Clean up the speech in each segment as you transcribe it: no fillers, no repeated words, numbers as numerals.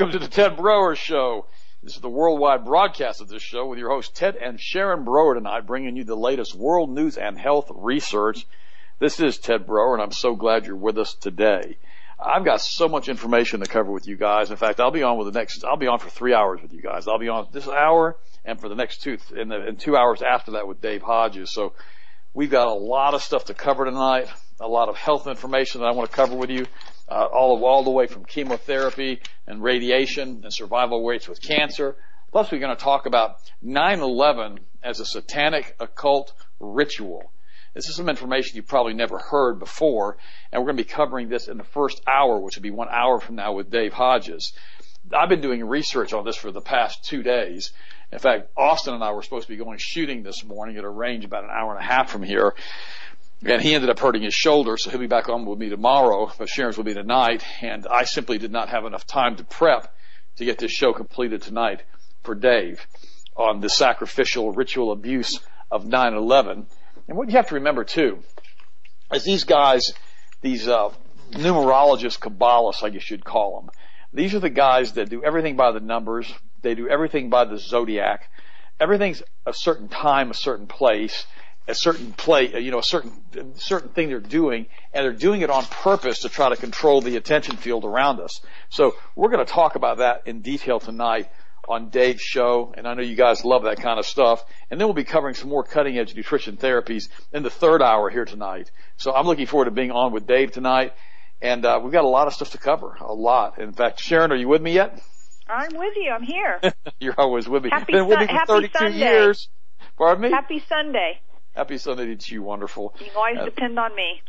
Welcome to the Ted Broer Show. This is the worldwide broadcast of this show with your hosts Ted and Sharon Broer tonight, bringing you the latest world news and health research. This is Ted Broer, and I'm so glad you're with us today. I've got so much information to cover with you guys. In fact, I'll be on for 3 hours with you guys. I'll be on this hour and for the next 2 hours after that with Dave Hodges. So we've got a lot of stuff to cover tonight, a lot of health information that I want to cover with you. All the way from chemotherapy and radiation and survival rates with cancer. Plus, we're going to talk about 9/11 as a satanic occult ritual. This is some information you've probably never heard before, and we're going to be covering this in the first hour, which will be 1 hour from now with Dave Hodges. I've been doing research on this for the past 2 days. In fact, Austin and I were supposed to be going shooting this morning at a range about an hour and a half from here. And he ended up hurting his shoulder, so he'll be back on with me tomorrow, but Sharon's will be tonight. And I simply did not have enough time to prep to get this show completed tonight for Dave on the sacrificial ritual abuse of 9/11. And what you have to remember, too, is these guys, these numerologists, Kabbalists, I guess you'd call them, these are the guys that do everything by the numbers. They do everything by the zodiac. Everything's a certain time, a certain place. A certain a certain thing they're doing, and they're doing it on purpose to try to control the attention field around us. So we're going to talk about that in detail tonight on Dave's show, and I know you guys love that kind of stuff. And then we'll be covering some more cutting-edge nutrition therapies in the third hour here tonight. So I'm looking forward to being on with Dave tonight, and we've got a lot of stuff to cover, a lot. In fact, Sharon, are you with me yet? I'm with you. I'm here. You're always with me. Happy Been with me for 32 Sunday. years. Pardon me? Happy Sunday. Happy Sunday to you, wonderful. You can always depend on me.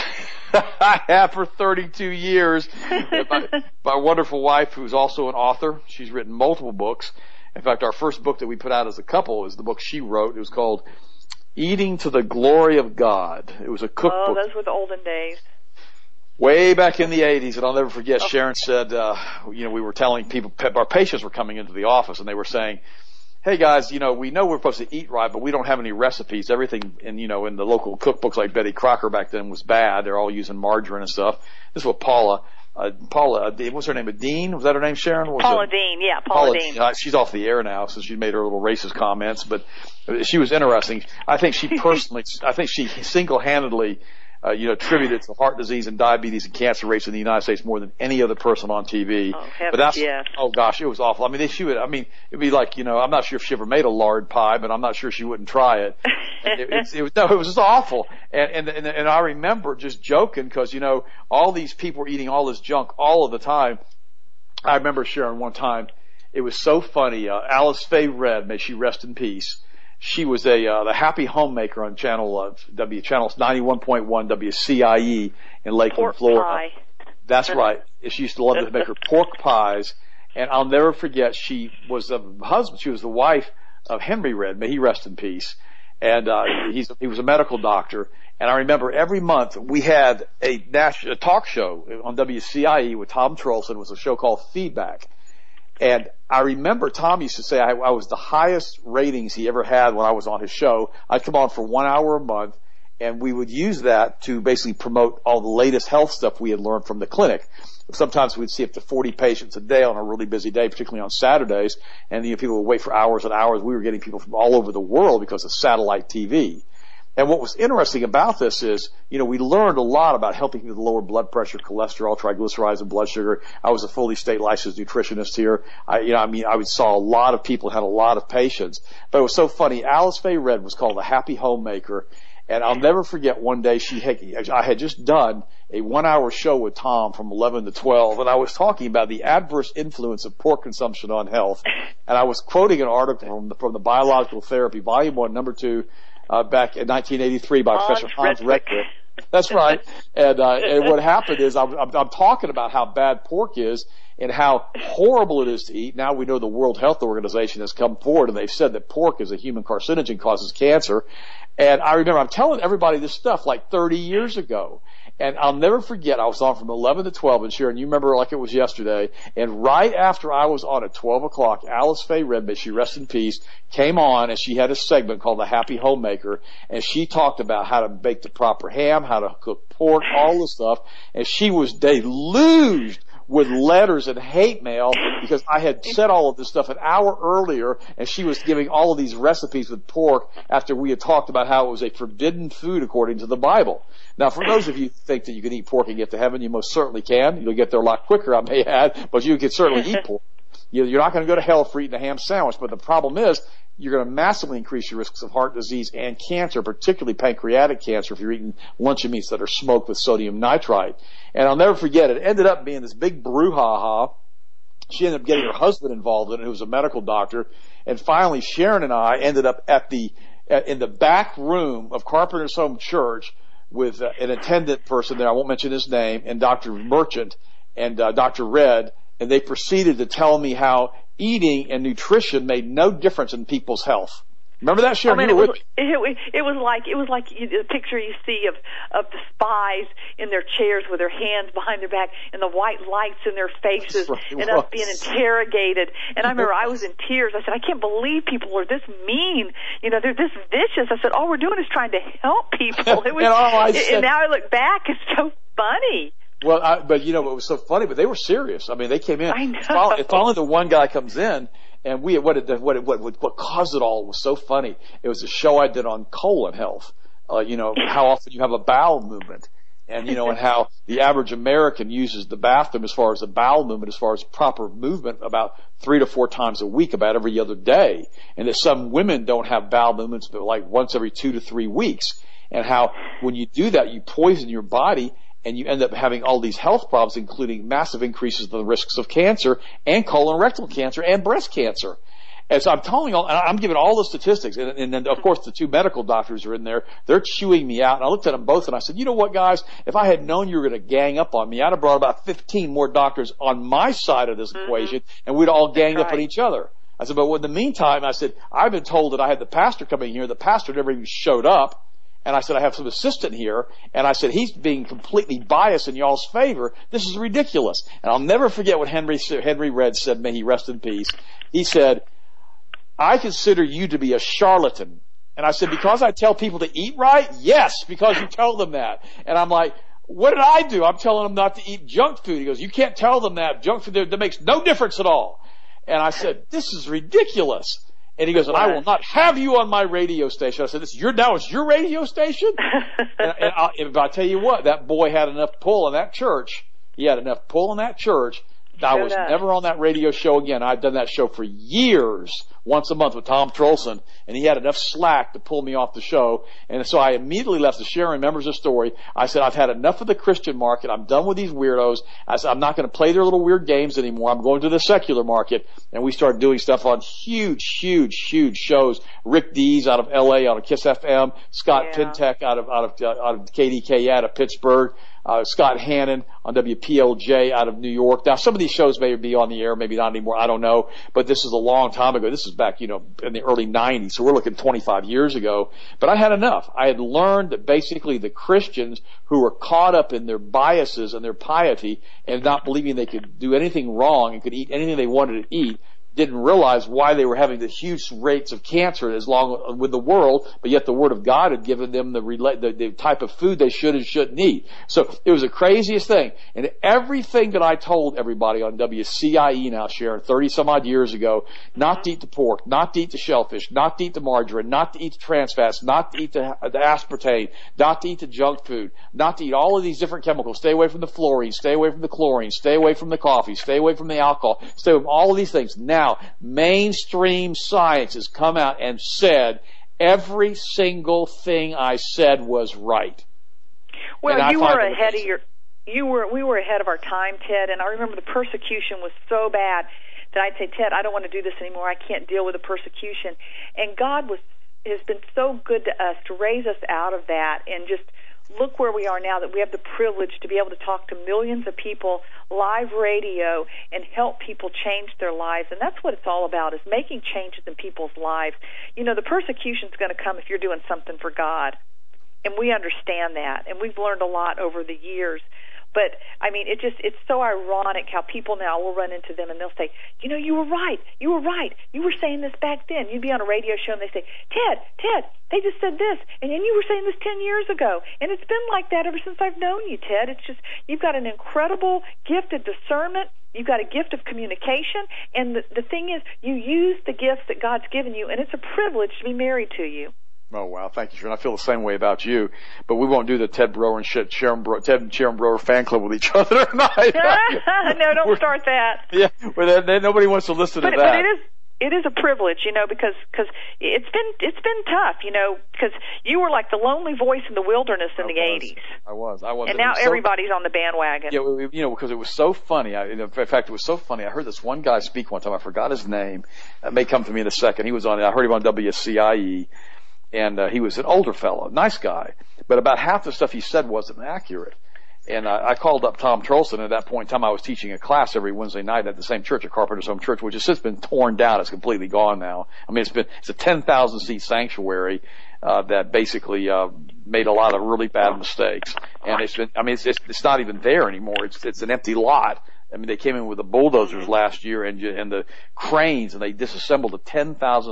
I have for 32 years. My wonderful wife, who's also an author, she's written multiple books. In fact, our first book that we put out as a couple is the book she wrote. It was called Eating to the Glory of God. It was a cookbook. Oh, those were the olden days. Way back in the 80s, and I'll never forget, Sharon said, we were telling people, our patients were coming into the office, and they were saying, hey guys, we know we're supposed to eat right, but we don't have any recipes. Everything in the local cookbooks like Betty Crocker back then was bad. They're all using margarine and stuff. This is what Paula, what's her name? Dean? Was that her name, Sharon? Paula Dean, yeah, Paula Dean. She's off the air now, so she made her little racist comments, but she was interesting. I think she single-handedly attributed to heart disease and diabetes and cancer rates in the United States more than any other person on TV. Oh, heavens, yes. Oh gosh, it was awful. I mean, it'd be like, I'm not sure if she ever made a lard pie, but I'm not sure she wouldn't try it. It was just awful. And I remember just joking because, all these people were eating all this junk all of the time. I remember Sharon one time, it was so funny. Alice Faye Red, may she rest in peace. She was the happy homemaker on channel 91.1 WCIE in Lakeland, pork Florida. Pie. That's right. She used to love to make her pork pies, and I'll never forget. She was the wife of Henry Red. May he rest in peace. And he was a medical doctor. And I remember every month we had a talk show on WCIE with Tom Trolson. It was a show called Feedback. And I remember Tom used to say I was the highest ratings he ever had when I was on his show. I'd come on for 1 hour a month, and we would use that to basically promote all the latest health stuff we had learned from the clinic. Sometimes we'd see up to 40 patients a day on a really busy day, particularly on Saturdays, and people would wait for hours and hours. We were getting people from all over the world because of satellite TV. And what was interesting about this is, we learned a lot about helping people lower blood pressure, cholesterol, triglycerides, and blood sugar. I was a fully state licensed nutritionist here. I saw a lot of people, had a lot of patients. But it was so funny. Alice Faye Red was called the Happy Homemaker. And I'll never forget one day I had just done a 1 hour show with Tom from 11 to 12, and I was talking about the adverse influence of pork consumption on health. And I was quoting an article from the Biological Therapy, Volume 1, Number 2, back in 1983 by Professor Hans Rector. That's right. And what happened is I'm talking about how bad pork is and how horrible it is to eat. Now we know the World Health Organization has come forward and they've said that pork is a human carcinogen, causes cancer. And I remember I'm telling everybody this stuff like 30 years ago. And I'll never forget, I was on from 11 to 12, and Sharon, you remember like it was yesterday, and right after I was on at 12 o'clock, Alice Faye Red, may she rest in peace, came on, and she had a segment called The Happy Homemaker, and she talked about how to bake the proper ham, how to cook pork, all this stuff, and she was deluged with letters and hate mail because I had said all of this stuff an hour earlier, and she was giving all of these recipes with pork after we had talked about how it was a forbidden food according to the Bible. Now, for those of you who think that you can eat pork and get to heaven, you most certainly can. You'll get there a lot quicker, I may add, but you can certainly eat pork. You're not going to go to hell for eating a ham sandwich, but the problem is you're going to massively increase your risks of heart disease and cancer, particularly pancreatic cancer, if you're eating luncheon meats that are smoked with sodium nitrite. And I'll never forget, it ended up being this big brouhaha. She ended up getting her husband involved in it, who was a medical doctor. And finally, Sharon and I ended up in the back room of Carpenter's Home Church with an attendant person there, I won't mention his name, and Dr. Merchant and Dr. Red, and they proceeded to tell me how eating and nutrition made no difference in people's health. Remember that, Sharon? It was like the picture you see of the spies in their chairs with their hands behind their back and the white lights in their faces and us being interrogated. And I remember I was in tears. I said, I can't believe people are this mean. They're this vicious. I said, all we're doing is trying to help people. It was, and now I look back, it's so funny. Well, but it was so funny, but they were serious. I mean, they came in. I know. If only the one guy comes in. And what caused it all was so funny. It was a show I did on colon health. How often you have a bowel movement, and and how the average American uses the bathroom as far as the bowel movement, as far as proper movement, about 3 to 4 times a week, about every other day. And that some women don't have bowel movements, but like once every 2 to 3 weeks. And how when you do that, you poison your body. And you end up having all these health problems, including massive increases in the risks of cancer and colorectal cancer and breast cancer. And so I'm I'm giving all the statistics. And then, of course, the 2 medical doctors are in there. They're chewing me out. And I looked at them both and I said, you know what, guys? If I had known you were going to gang up on me, I'd have brought about 15 more doctors on my side of this equation, and we'd all gang up on each other. I said, but in the meantime, I said, I've been told that I had the pastor coming here. The pastor never even showed up. And I said, I have some assistant here. And I said, he's being completely biased in y'all's favor. This is ridiculous. And I'll never forget what Henry Red said, may he rest in peace. He said, I consider you to be a charlatan. And I said, because I tell people to eat right? Yes, because you tell them that. And I'm like, what did I do? I'm telling them not to eat junk food. He goes, you can't tell them that. Junk food, that makes no difference at all. And I said, this is ridiculous. And he goes, and I will not have you on my radio station. I said, it's your radio station? and I'll tell you what, that boy had enough pull in that church. He had enough pull in that church. I was never on that radio show again. I'd done that show for years, once a month with Tom Trolson, and he had enough slack to pull me off the show. And so I immediately left. The Sharon remembers the story. I said, I've had enough of the Christian market. I'm done with these weirdos. I said, I'm not going to play their little weird games anymore. I'm going to the secular market. And we started doing stuff on huge shows. Rick Dees out of L.A., out of Kiss FM, Scott Pintek out of KDK out of Pittsburgh. Scott Hannon on WPLJ out of New York. Now, some of these shows may be on the air, maybe not anymore. I don't know. But this is a long time ago. This is back, in the early 90s. So we're looking 25 years ago. But I had enough. I had learned that basically the Christians who were caught up in their biases and their piety and not believing they could do anything wrong and could eat anything they wanted to eat didn't realize why they were having the huge rates of cancer as long with the world, but yet the Word of God had given them the type of food they should and shouldn't eat. So it was the craziest thing. And everything that I told everybody on WCIE now, Sharon, 30 some odd years ago, not to eat the pork, not to eat the shellfish, not to eat the margarine, not to eat the trans fats, not to eat the aspartame, not to eat the junk food, not to eat all of these different chemicals, stay away from the fluorine, stay away from the chlorine, stay away from the coffee, stay away from the alcohol, stay away from all of these things. Now, mainstream science has come out and said every single thing I said was right. Well, we were ahead of our time, Ted, and I remember the persecution was so bad that I'd say, Ted, I don't want to do this anymore. I can't deal with the persecution. And God has been so good to us to raise us out of that and just look where we are now, that we have the privilege to be able to talk to millions of people, live radio, and help people change their lives. And that's what it's all about, is making changes in people's lives. The persecution's going to come if you're doing something for God. And we understand that. And we've learned a lot over the years. But, I mean, it's so ironic how people now will run into them and they'll say, you know, you were right. You were saying this back then. You'd be on a radio show and they say, Ted, they just said this, and you were saying this 10 years ago. And it's been like that ever since I've known you, Ted. It's just, you've got an incredible gift of discernment. You've got a gift of communication. And the thing is, you use the gifts that God's given you, and it's a privilege to be married to you. Oh, wow. Thank you, Sharon. I feel the same way about you. But we won't do the Ted Broer and Ted and Sharon Broer fan club with each other tonight. No, don't start that. Yeah, well, nobody wants to listen to that. But it is a privilege, you know, because it's been tough, you know, because you were like the lonely voice in the wilderness in the 80s. I was. And now everybody's on the bandwagon. Yeah, you know, because it was so funny. In fact, it was so funny. I heard this one guy speak one time. I forgot his name. It may come to me in a second. I heard him on WCIE. And he was an older fellow, nice guy, but about half the stuff he said wasn't accurate. And I called up Tom Trolson. At that point in time, I was teaching a class every Wednesday night at the same church, at Carpenter's Home Church, which has since been torn down. It's completely gone now. I mean, it's a 10,000 seat sanctuary that basically made a lot of really bad mistakes. And it's not even there anymore. It's an empty lot. I mean, they came in with the bulldozers last year and the cranes, and they disassembled a 10,000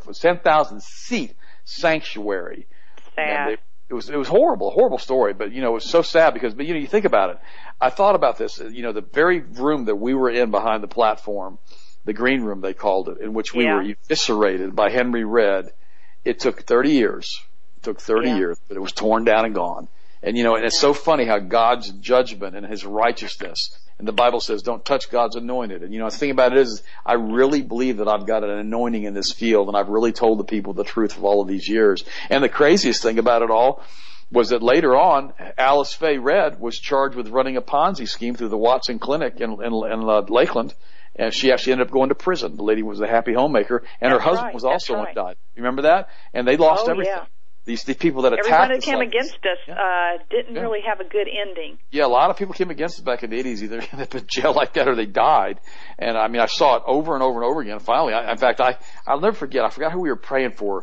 seat sanctuary. Sad. It was horrible, a horrible story, but you know, it was so sad because, but you know, you think about it. I thought about this, you know, the very room that we were in behind the platform, the green room they called it, in which we were eviscerated by Henry Redd. It took 30 years. But it was torn down and gone. And you know, and it's so funny how God's judgment and His righteousness, and the Bible says, don't touch God's anointed. And you know, the thing about it is, I really believe that I've got an anointing in this field, and I've really told the people the truth of all of these years. And the craziest thing about it all was that later on, Alice Faye Redd was charged with running a Ponzi scheme through the Watson Clinic in Lakeland. And she actually ended up going to prison. The lady was a happy homemaker, and her husband was also one died. You remember that? And they lost everything. Yeah. These people that attacked us. Everyone who came against us didn't really have a good ending. Yeah, a lot of people came against us back in the 80s. Either they've been in jail like that or they died. And I mean, I saw it over and over and over again. Finally, I'll never forget. I forgot who we were praying for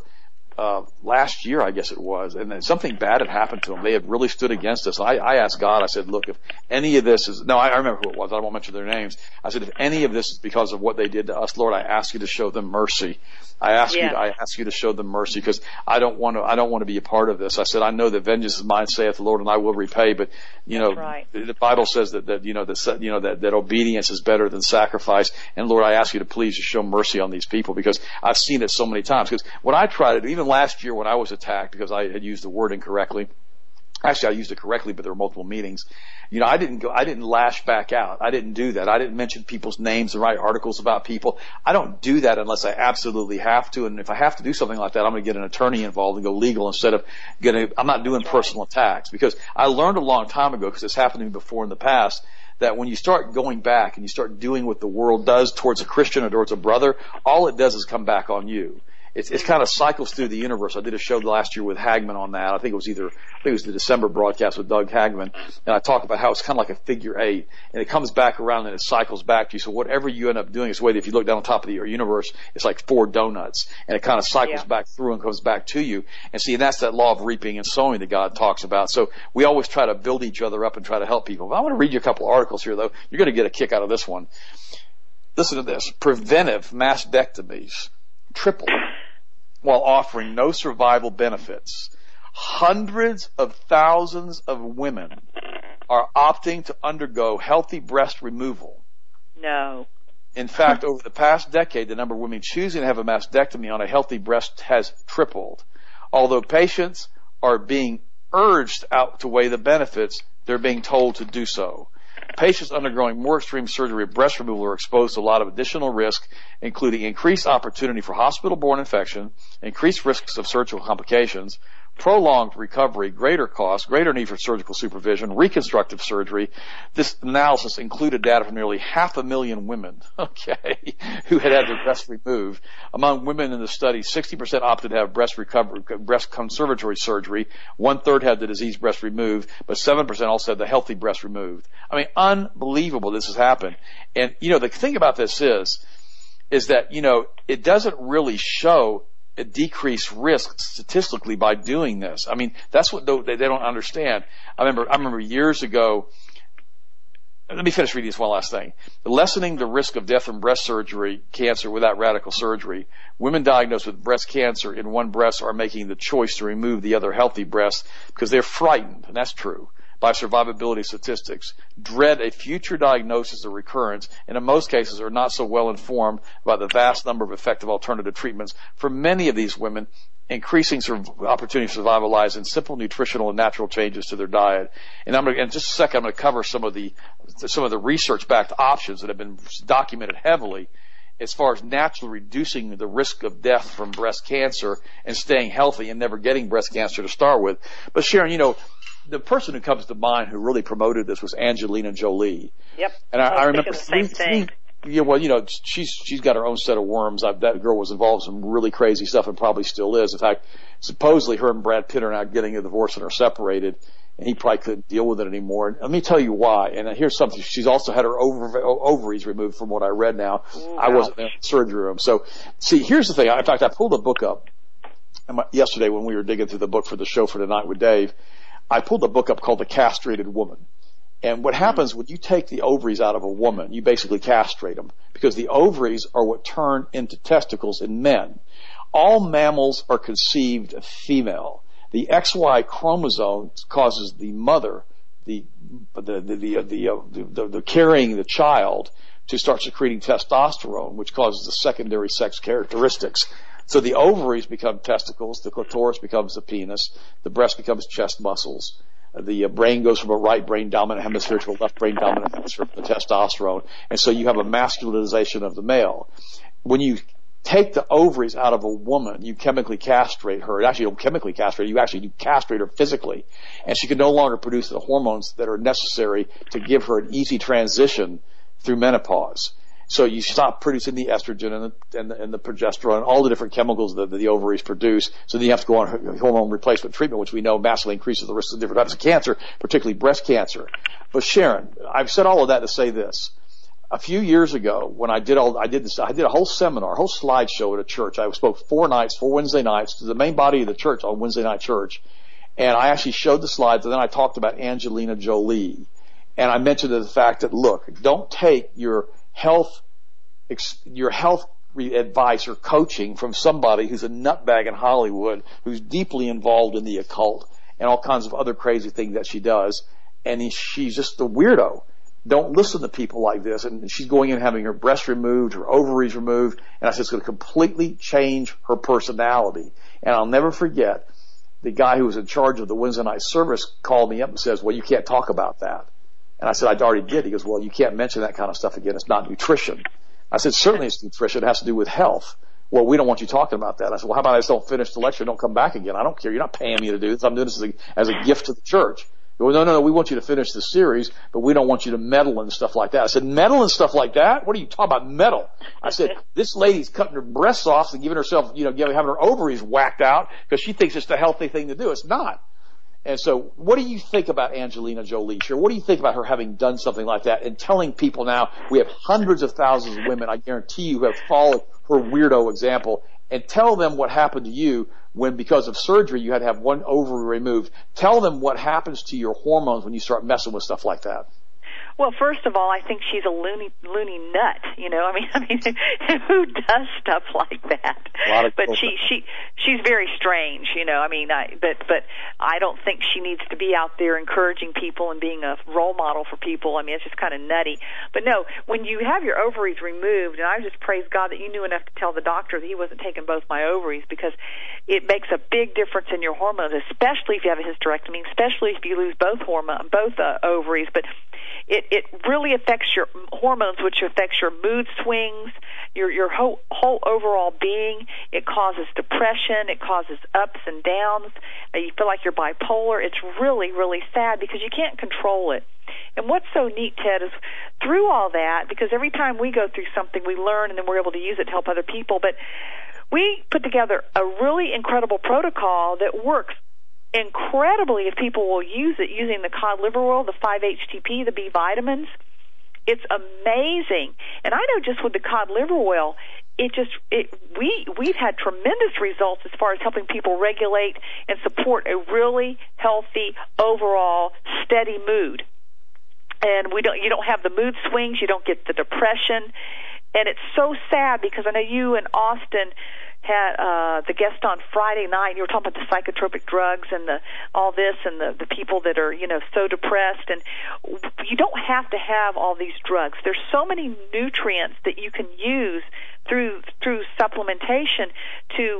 last year, I guess it was, and then something bad had happened to them. They had really stood against us. I asked God, I said, look, if any of this is, no, I remember who it was. I won't mention their names. I said, if any of this is because of what they did to us, Lord, I ask you to show them mercy. I ask you to show them mercy, because I don't want to be a part of this. I said, I know that vengeance is mine, saith the Lord, and I will repay. But you know, the Bible says that obedience is better than sacrifice. And Lord, I ask you to please just show mercy on these people, because I've seen it so many times. Because when I tried to do, even last year when I was attacked because I had used the word incorrectly. Actually, I used it correctly, but there were multiple meetings. You know, I didn't lash back out. I didn't do that. I didn't mention people's names and write articles about people. I don't do that unless I absolutely have to. And if I have to do something like that, I'm going to get an attorney involved and go legal instead of I'm not doing personal attacks, because I learned a long time ago, because it's happened to me before in the past, that when you start going back and you start doing what the world does towards a Christian or towards a brother, all it does is come back on you. It's kind of cycles through the universe. I did a show last year with Hagman on that. I think it was the December broadcast with Doug Hagman. And I talk about how it's kind of like a figure eight, and it comes back around and it cycles back to you. So whatever you end up doing is the way that if you look down on top of the universe, it's like 4 donuts, and it kind of cycles back through and comes back to you. And see, and that's that law of reaping and sowing that God talks about. So we always try to build each other up and try to help people. But I want to read you a couple of articles here, though. You're going to get a kick out of this one. Listen to this. Preventive mastectomies tripled while offering no survival benefits. Hundreds of thousands of women are opting to undergo healthy breast removal. No. In fact, over the past decade, the number of women choosing to have a mastectomy on a healthy breast has tripled. Although patients are being urged out to weigh the benefits, they're being told to do so. Patients undergoing more extreme surgery of breast removal are exposed to a lot of additional risk, including increased opportunity for hospital-borne infection, increased risks of surgical complications, prolonged recovery, greater cost, greater need for surgical supervision, reconstructive surgery. This analysis included data from nearly 500,000 women, who had their breasts removed. Among women in the study, 60% opted to have breast conservatory surgery. 1/3 had the diseased breast removed, but 7% also had the healthy breast removed. I mean, unbelievable this has happened. And, you know, the thing about this is that, you know, it doesn't really show a decreased risk statistically by doing this. I mean, that's what they don't understand. I remember years ago, let me finish reading this one last thing. Lessening the risk of death from breast cancer without radical surgery. Women diagnosed with breast cancer in one breast are making the choice to remove the other healthy breast because they're frightened, and that's true, by survivability statistics, dread a future diagnosis or recurrence, and in most cases are not so well informed about the vast number of effective alternative treatments. For many of these women, increasing opportunity for survival lies in simple nutritional and natural changes to their diet. And in just a second, I'm going to cover some of the research-backed options that have been documented heavily as far as naturally reducing the risk of death from breast cancer and staying healthy and never getting breast cancer to start with. But Sharon, the person who comes to mind who really promoted this was Angelina Jolie. Yep. And I remember the same thing. She's got her own set of worms. That girl was involved in some really crazy stuff and probably still is. In fact, supposedly her and Brad Pitt are now getting a divorce and are separated, and he probably couldn't deal with it anymore. And let me tell you why. And here's something. She's also had her ovaries removed from what I read now. Ooh, I wasn't in the surgery room. So, see, here's the thing. In fact, I pulled a book up yesterday when we were digging through the book for the show for tonight with Dave. I pulled a book up called The Castrated Woman. And what happens when you take the ovaries out of a woman, you basically castrate them because the ovaries are what turn into testicles in men. All mammals are conceived female. The XY chromosome causes the mother, the carrying the child, to start secreting testosterone, which causes the secondary sex characteristics. So the ovaries become testicles, the clitoris becomes the penis, the breast becomes chest muscles, the brain goes from a right brain dominant hemisphere to a left brain dominant hemisphere for the testosterone, and so you have a masculinization of the male. When you take the ovaries out of a woman, you chemically castrate her. Actually, you don't chemically castrate her, you castrate her physically, and she can no longer produce the hormones that are necessary to give her an easy transition through menopause. So you stop producing the estrogen and the progesterone, all the different chemicals that the ovaries produce. So then you have to go on hormone replacement treatment, which we know massively increases the risk of different types of cancer, particularly breast cancer. But Sharon, I've said all of that to say this. A few years ago, when I did a whole seminar, a whole slideshow at a church. I spoke 4 Wednesday nights to the main body of the church on Wednesday night church. And I actually showed the slides, and then I talked about Angelina Jolie. And I mentioned the fact that, look, don't take your health advice or coaching from somebody who's a nutbag in Hollywood, who's deeply involved in the occult and all kinds of other crazy things that she does, and she's just a weirdo. Don't listen to people like this. And she's going in and having her breasts removed, her ovaries removed, and I said it's going to completely change her personality. And I'll never forget, the guy who was in charge of the Wednesday night service called me up and says, well, you can't talk about that. And I said, I already did. He goes, well, you can't mention that kind of stuff again. It's not nutrition. I said, certainly it's nutrition. It has to do with health. Well, we don't want you talking about that. I said, well, how about I just don't finish the lecture and don't come back again? I don't care. You're not paying me to do this. I'm doing this as a gift to the church. He goes, no, we want you to finish the series, but we don't want you to meddle and stuff like that. I said, meddle and stuff like that? What are you talking about, meddle? I said, this lady's cutting her breasts off and giving herself, having her ovaries whacked out because she thinks it's the healthy thing to do. It's not. And so what do you think about Angelina Jolie? Sure. What do you think about her having done something like that and telling people now we have hundreds of thousands of women, I guarantee you, who have followed her weirdo example, and tell them what happened to you when, because of surgery, you had to have one ovary removed. Tell them what happens to your hormones when you start messing with stuff like that. Well, first of all, I think she's a loony nut. I mean, who does stuff like that? But she's very strange. But I don't think she needs to be out there encouraging people and being a role model for people. I mean, it's just kind of nutty. But no, when you have your ovaries removed, and I just praise God that you knew enough to tell the doctor that he wasn't taking both my ovaries, because it makes a big difference in your hormones, especially if you have a hysterectomy, especially if you lose both ovaries. But it really affects your hormones, which affects your mood swings, your whole overall being. It causes depression. It causes ups and downs. You feel like you're bipolar. It's really, really sad because you can't control it. And what's so neat, Ted, is through all that, because every time we go through something, we learn and then we're able to use it to help other people. But we put together a really incredible protocol that works incredibly if people will use it, using the cod liver oil, the 5-HTP, the B vitamins. It's amazing. And I know just with the cod liver oil, we've had tremendous results as far as helping people regulate and support a really healthy, overall, steady mood. and you don't have the mood swings, you don't get the depression, and it's so sad because I know you and Austin had the guest on Friday night. You were talking about the psychotropic drugs and all this and the people that are, so depressed. And you don't have to have all these drugs. There's so many nutrients that you can use through supplementation to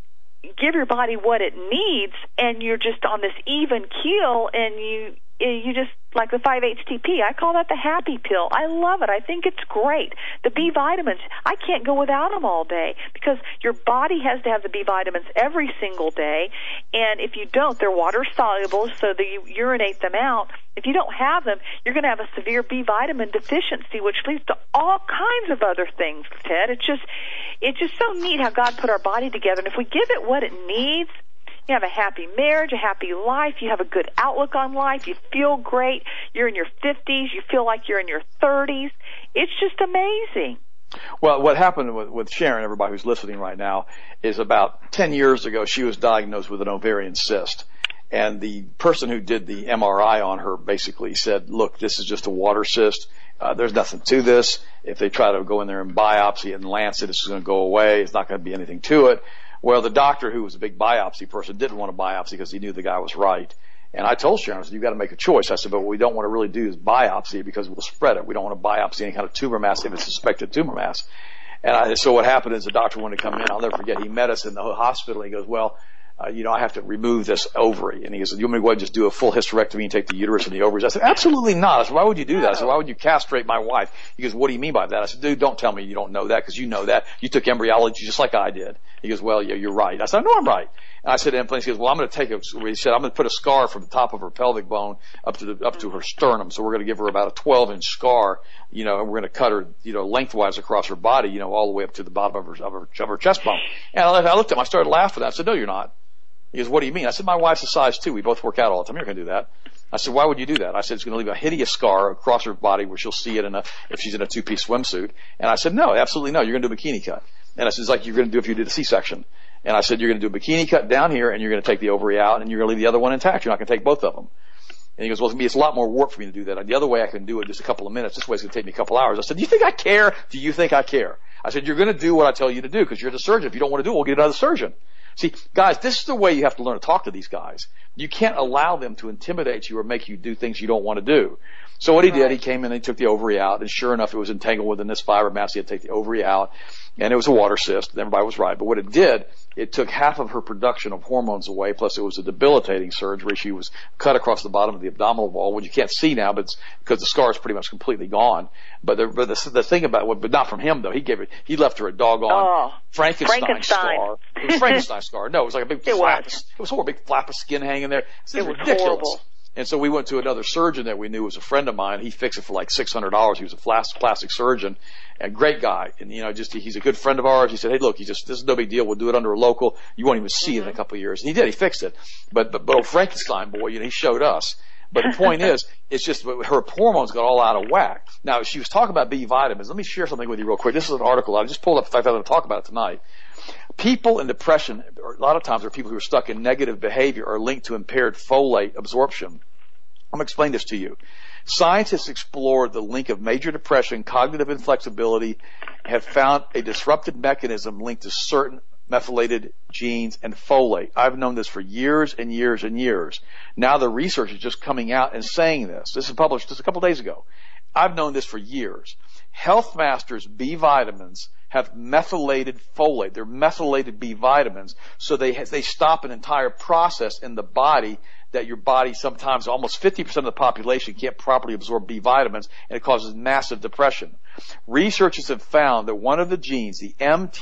give your body what it needs, and you're just on this even keel, and you just, like the 5-HTP, I call that the happy pill. I love it. I think it's great. The B vitamins, I can't go without them all day because your body has to have the B vitamins every single day, and if you don't, they're water soluble, so that you urinate them out. If you don't have them, you're going to have a severe B vitamin deficiency, which leads to all kinds of other things, Ted. It's just so neat how God put our body together, and if we give it what it needs, you have a happy marriage, a happy life, you have a good outlook on life, you feel great, you're in your 50s, you feel like you're in your 30s. It's just amazing. Well, what happened with Sharon, everybody who's listening right now, is about 10 years ago she was diagnosed with an ovarian cyst. And the person who did the MRI on her basically said, look, this is just a water cyst. There's nothing to this. If they try to go in there and biopsy it and lance it, it's going to go away. It's not going to be anything to it. Well, the doctor, who was a big biopsy person, didn't want to biopsy because he knew the guy was right. And I told Sharon, I said, you've got to make a choice. I said, but what we don't want to really do is biopsy it because we'll spread it. We don't want to biopsy any kind of tumor mass if it's suspected tumor mass. And so what happened is the doctor wanted to come in. I'll never forget. He met us in the hospital. He goes, well, I have to remove this ovary. And he goes, you want me to go ahead and just do a full hysterectomy and take the uterus and the ovaries? I said, absolutely not. I said, why would you do that? I said, why would you castrate my wife? He goes, what do you mean by that? I said, dude, don't tell me you don't know that because you know that. You took embryology just like I did. He goes, well, yeah, you're right. I said, I know I'm right. And I said, he goes, well, I'm going to he said, I'm going to put a scar from the top of her pelvic bone up to her sternum. So we're going to give her about a 12-inch scar, and we're going to cut her, lengthwise across her body, all the way up to the bottom of her chest bone. And I looked at him, I started laughing. I said, no, you're not. He goes, what do you mean? I said, my wife's a size 2. We both work out all the time. You're not going to do that. I said, why would you do that? I said, it's going to leave a hideous scar across her body where she'll see it if she's in a 2-piece swimsuit. And I said, no, absolutely no. You're going to do a bikini cut. And I said, it's like you're going to do if you did a C-section. And I said, you're going to do a bikini cut down here, and you're going to take the ovary out, and you're going to leave the other one intact. You're not going to take both of them. And he goes, well, it's a lot more work for me to do that. The other way I can do it in just a couple of minutes. This way it's going to take me a couple hours. I said, do you think I care? Do you think I care? I said, you're going to do what I tell you to do because you're the surgeon. If you don't want to do it, we'll get another surgeon. See, guys, this is the way you have to learn to talk to these guys. You can't allow them to intimidate you or make you do things you don't want to do. So what he did, he came in and he took the ovary out, and sure enough, it was entangled within this fiber mass. He had to take the ovary out, and it was a water cyst. Everybody was right. But what it did, it took half of her production of hormones away, plus it was a debilitating surgery. She was cut across the bottom of the abdominal wall, which you can't see now, but because the scar is pretty much completely gone. But the thing about it, but not from him though. He left her a doggone Frankenstein scar. It was a Frankenstein scar. No, it was like a big flap. It was a big flap of skin hanging there. It was ridiculous. Horrible. And so we went to another surgeon that we knew was a friend of mine. He fixed it for like $600. He was a plastic surgeon, and great guy. And he's a good friend of ours. He said, hey, look, this is no big deal. We'll do it under a local. You won't even see it in a couple of years. And he did. He fixed it. But old Frankenstein boy, he showed us. But the point is, it's just her hormones got all out of whack. Now, she was talking about B vitamins. Let me share something with you real quick. This is an article I just pulled up. In fact, I'm going to talk about it tonight. People in depression, a lot of times, are people who are stuck in negative behavior are linked to impaired folate absorption. I'm going to explain this to you. Scientists explored the link of major depression, cognitive inflexibility, have found a disrupted mechanism linked to certain methylated genes and folate. I've known this for years and years and years. Now the research is just coming out and saying this. This is published just a couple of days ago. I've known this for years. Health Masters B vitamins have methylated folate. They're methylated B vitamins, so they stop an entire process in the body that your body, sometimes almost 50% of the population, can't properly absorb B vitamins, and it causes massive depression. Researchers have found that one of the genes, the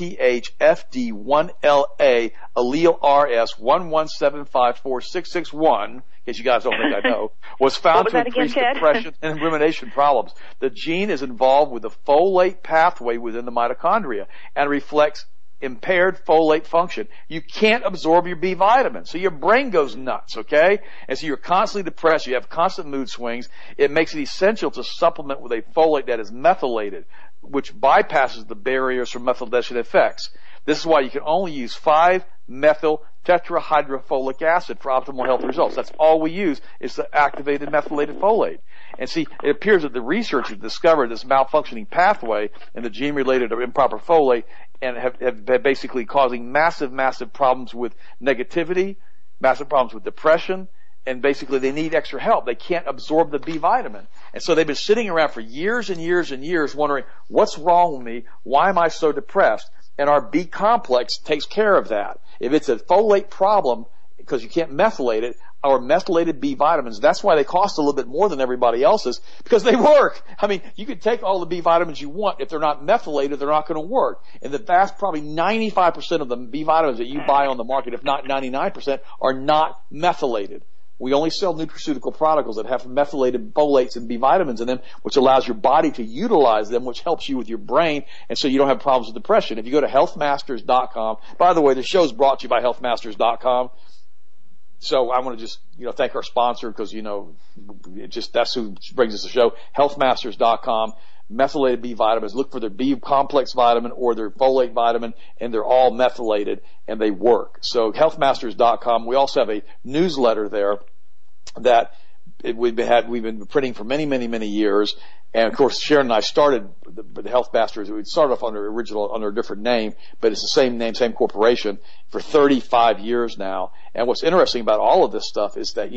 MTHFD1LA allele RS117546661, in case you guys don't think I know, was found to increase depression and rumination problems. The gene is involved with the folate pathway within the mitochondria and reflects impaired folate function. You can't absorb your B vitamins, so your brain goes nuts, okay? And so you're constantly depressed, you have constant mood swings. It makes it essential to supplement with a folate that is methylated, which bypasses the barriers from methylation effects. This is why you can only use 5-methyl tetrahydrofolic acid for optimal health results. That's all we use is the activated methylated folate. And see, it appears that the researchers discovered this malfunctioning pathway in the gene-related improper folate and have basically causing massive problems with negativity, massive problems with depression, and basically they need extra help. They can't absorb the B vitamin. And so they've been sitting around for years and years wondering, what's wrong with me? Why am I so depressed? And our B complex takes care of that. If it's a folate problem, because you can't methylate it, our methylated B vitamins, that's why they cost a little bit more than everybody else's, because they work. I mean, you can take all the B vitamins you want. If they're not methylated, they're not going to work. And the vast, probably 95% of the B vitamins that you buy on the market, if not 99%, are not methylated. We only sell nutraceutical products that have methylated folates and B vitamins in them, which allows your body to utilize them, which helps you with your brain, and so you don't have problems with depression. If you go to healthmasters.com, by the way, the show is brought to you by healthmasters.com. So I want to just, thank our sponsor because, that's who brings us the show. Healthmasters.com, methylated B vitamins. Look for their B complex vitamin or their folate vitamin, and they're all methylated and they work. So healthmasters.com. We also have a newsletter there that we've been printing for many years. And of course, Sharon and I started the Health Masters. We started off under a different name, but it's the same name, same corporation for 35 years now. And what's interesting about all of this stuff is that,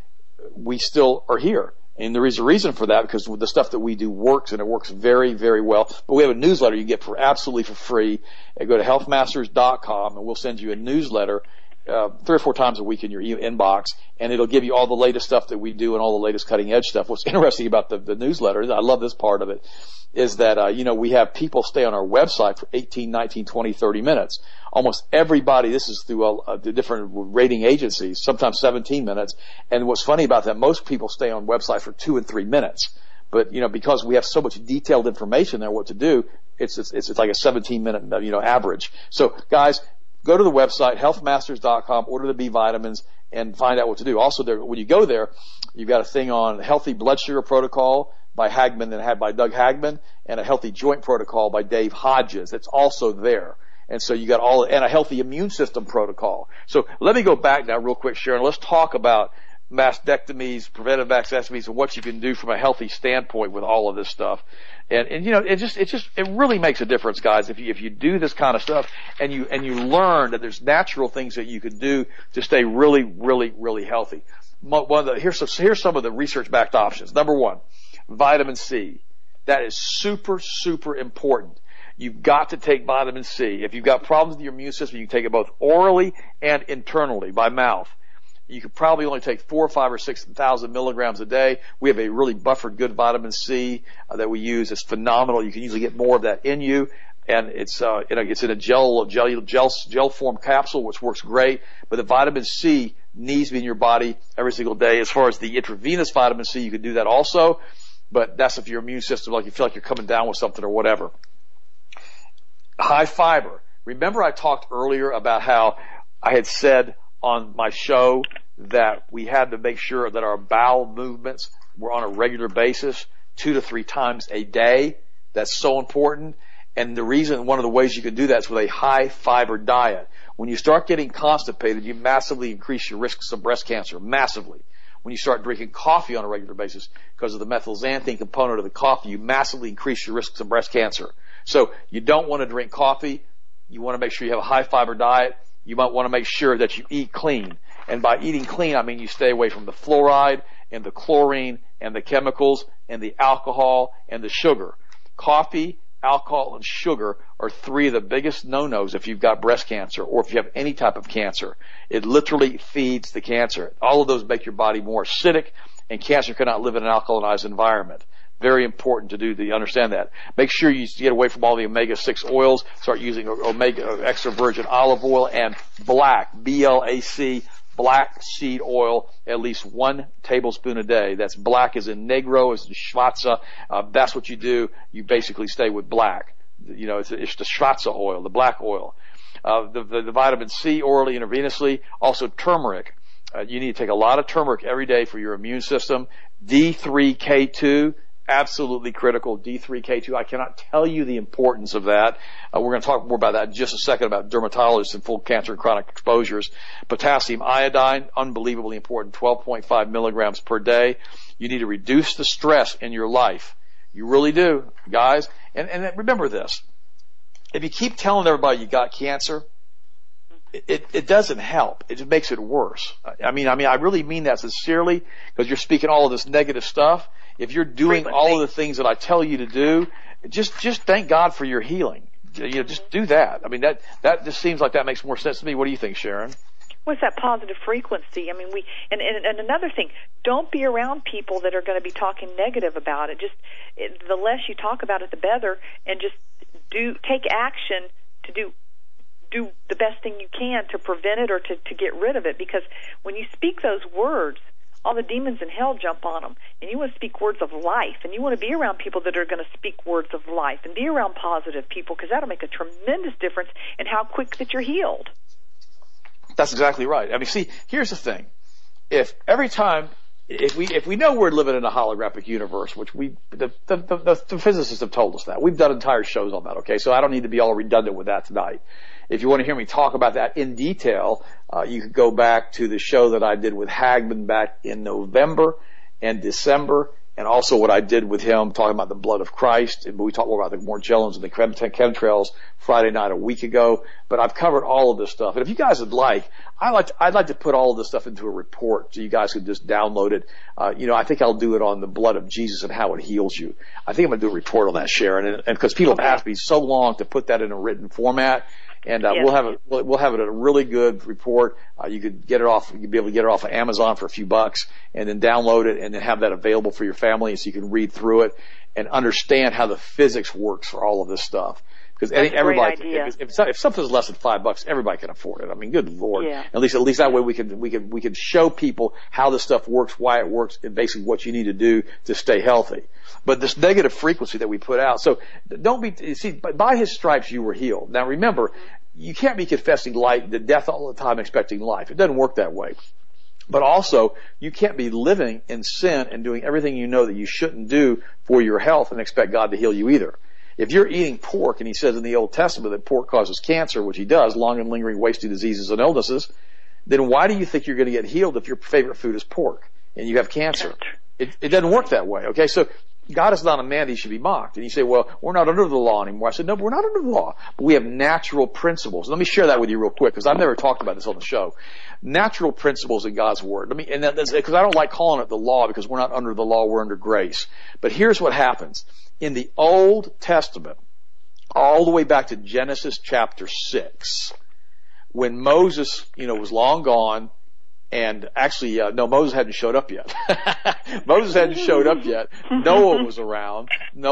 we still are here. And there is a reason for that, because the stuff that we do works, and it works very well. But we have a newsletter you get absolutely for free. Go to healthmasters.com and we'll send you a newsletter 3 or 4 times a week in your inbox, and it'll give you all the latest stuff that we do and all the latest cutting edge stuff. What's interesting about the newsletter, I love this part of it, is that, we have people stay on our website for 18, 19, 20, 30 minutes. Almost everybody, this is through the different rating agencies, sometimes 17 minutes. And what's funny about that, most people stay on website for 2 and 3 minutes. But, because we have so much detailed information there what to do, it's like a 17-minute, average. So guys, go to the website, healthmasters.com, order the B vitamins, and find out what to do. Also, when you go there, you've got a thing on healthy blood sugar protocol by Hagman and had by Doug Hagman, and a healthy joint protocol by Dave Hodges. It's also there. And so you got and a healthy immune system protocol. So let me go back now real quick, Sharon. Let's talk about mastectomies, preventive vasectomies, and what you can do from a healthy standpoint with all of this stuff. And it really makes a difference, guys, if you do this kind of stuff and you learn that there's natural things that you can do to stay really healthy. Here's some of the research-backed options. Number 1, vitamin C. That is super important. You've got to take vitamin C. If you've got problems with your immune system, you can take it both orally and internally by mouth. You could probably only take 4, 5, or 6,000 milligrams a day. We have a really buffered good vitamin C that we use. It's phenomenal. You can usually get more of that in you, and it's in a gel form capsule, which works great. But the vitamin C needs to be in your body every single day. As far as the intravenous vitamin C, you can do that also, but that's if your immune system, like you feel like you're coming down with something or whatever. High fiber. Remember I talked earlier about how I had said on my show that we had to make sure that our bowel movements were on a regular basis, 2 to 3 times a day. That's so important. And one of the ways you can do that is with a high fiber diet. When you start getting constipated, you massively increase your risks of breast cancer, massively. When you start drinking coffee on a regular basis, because of the methylxanthine component of the coffee, you massively increase your risks of breast cancer. So you don't want to drink coffee. You want to make sure you have a high fiber diet. You might want to make sure that you eat clean. And by eating clean, I mean you stay away from the fluoride and the chlorine and the chemicals and the alcohol and the sugar. Coffee, alcohol, and sugar are 3 of the biggest no-nos if you've got breast cancer or if you have any type of cancer. It literally feeds the cancer. All of those make your body more acidic, and cancer cannot live in an alkalinized environment. Very important to understand that. Make sure you get away from all the omega-6 oils. Start using extra virgin olive oil and black, BLAC, black seed oil, at least 1 tablespoon a day. That's black as in negro, as in schwarze. That's what you do. You basically stay with black. It's the schwarze oil, the black oil. The vitamin C orally, intravenously. Also turmeric. You need to take a lot of turmeric every day for your immune system. D3K2. Absolutely critical. D3K2. I cannot tell you the importance of that. We're going to talk more about that in just a second, about dermatologists and full cancer and chronic exposures. Potassium iodine, unbelievably important, 12.5 milligrams per day. You need to reduce the stress in your life. You really do, guys. And remember this. If you keep telling everybody you got cancer, it doesn't help. It just makes it worse. I mean, I really mean that sincerely, because you're speaking all of this negative stuff. If you're doing all of the things that I tell you to do, just thank God for your healing. Just do that. I mean, that just seems like that makes more sense to me. What do you think, Sharon? What's that positive frequency? I mean, and another thing, don't be around people that are going to be talking negative about it. The less you talk about it, the better, and just take action to do the best thing you can to prevent it or to get rid of it. Because when you speak those words, all the demons in hell jump on them. And you want to speak words of life, and you want to be around people that are going to speak words of life, and be around positive people, because that'll make a tremendous difference in how quick that you're healed. That's exactly right. I mean, see, here's the thing. If we know we're living in a holographic universe, which the physicists have told us that. We've done entire shows on that, okay? So I don't need to be all redundant with that tonight. If you want to hear me talk about that in detail, you could go back to the show that I did with Hagman back in November and December, and also what I did with him talking about the blood of Christ. And we talked more about the Morgellons and the chemtrails Friday night a week ago. But I've covered all of this stuff. And if you guys would like, I'd like to put all of this stuff into a report so you guys could just download it. I think I'll do it on the blood of Jesus and how it heals you. I think I'm going to do a report on that, Sharon. And because people have asked me so long to put that in a written format. And we'll have it a really good report. You could get it off. You'd be able to get it off of Amazon for a few bucks, and then download it, and then have that available for your family, so you can read through it and understand how the physics works for all of this stuff. Because everybody, if something's less than $5, everybody can afford it. I mean, good Lord. Yeah. At least that way we can show people how this stuff works, why it works, and basically what you need to do to stay healthy. But this negative frequency that we put out, so by his stripes you were healed. Now remember, you can't be confessing the death all the time expecting life. It doesn't work that way. But also, you can't be living in sin and doing everything you know that you shouldn't do for your health and expect God to heal you either. If you're eating pork, and he says in the Old Testament that pork causes cancer, which he does, long and lingering wasting diseases and illnesses, then why do you think you're going to get healed if your favorite food is pork and you have cancer? It doesn't work that way, okay? So God is not a man that he should be mocked. And you say, well, we're not under the law anymore. I said, no, we're not under the law, but we have natural principles. Let me share that with you real quick, because I've never talked about this on the show. Natural principles in God's Word. Because I don't like calling it the law, because we're not under the law, we're under grace. But here's what happens. In the Old Testament, all the way back to Genesis chapter 6, when Moses, was long gone, and actually, Moses hadn't showed up yet. Moses hadn't showed up yet. Noah was around,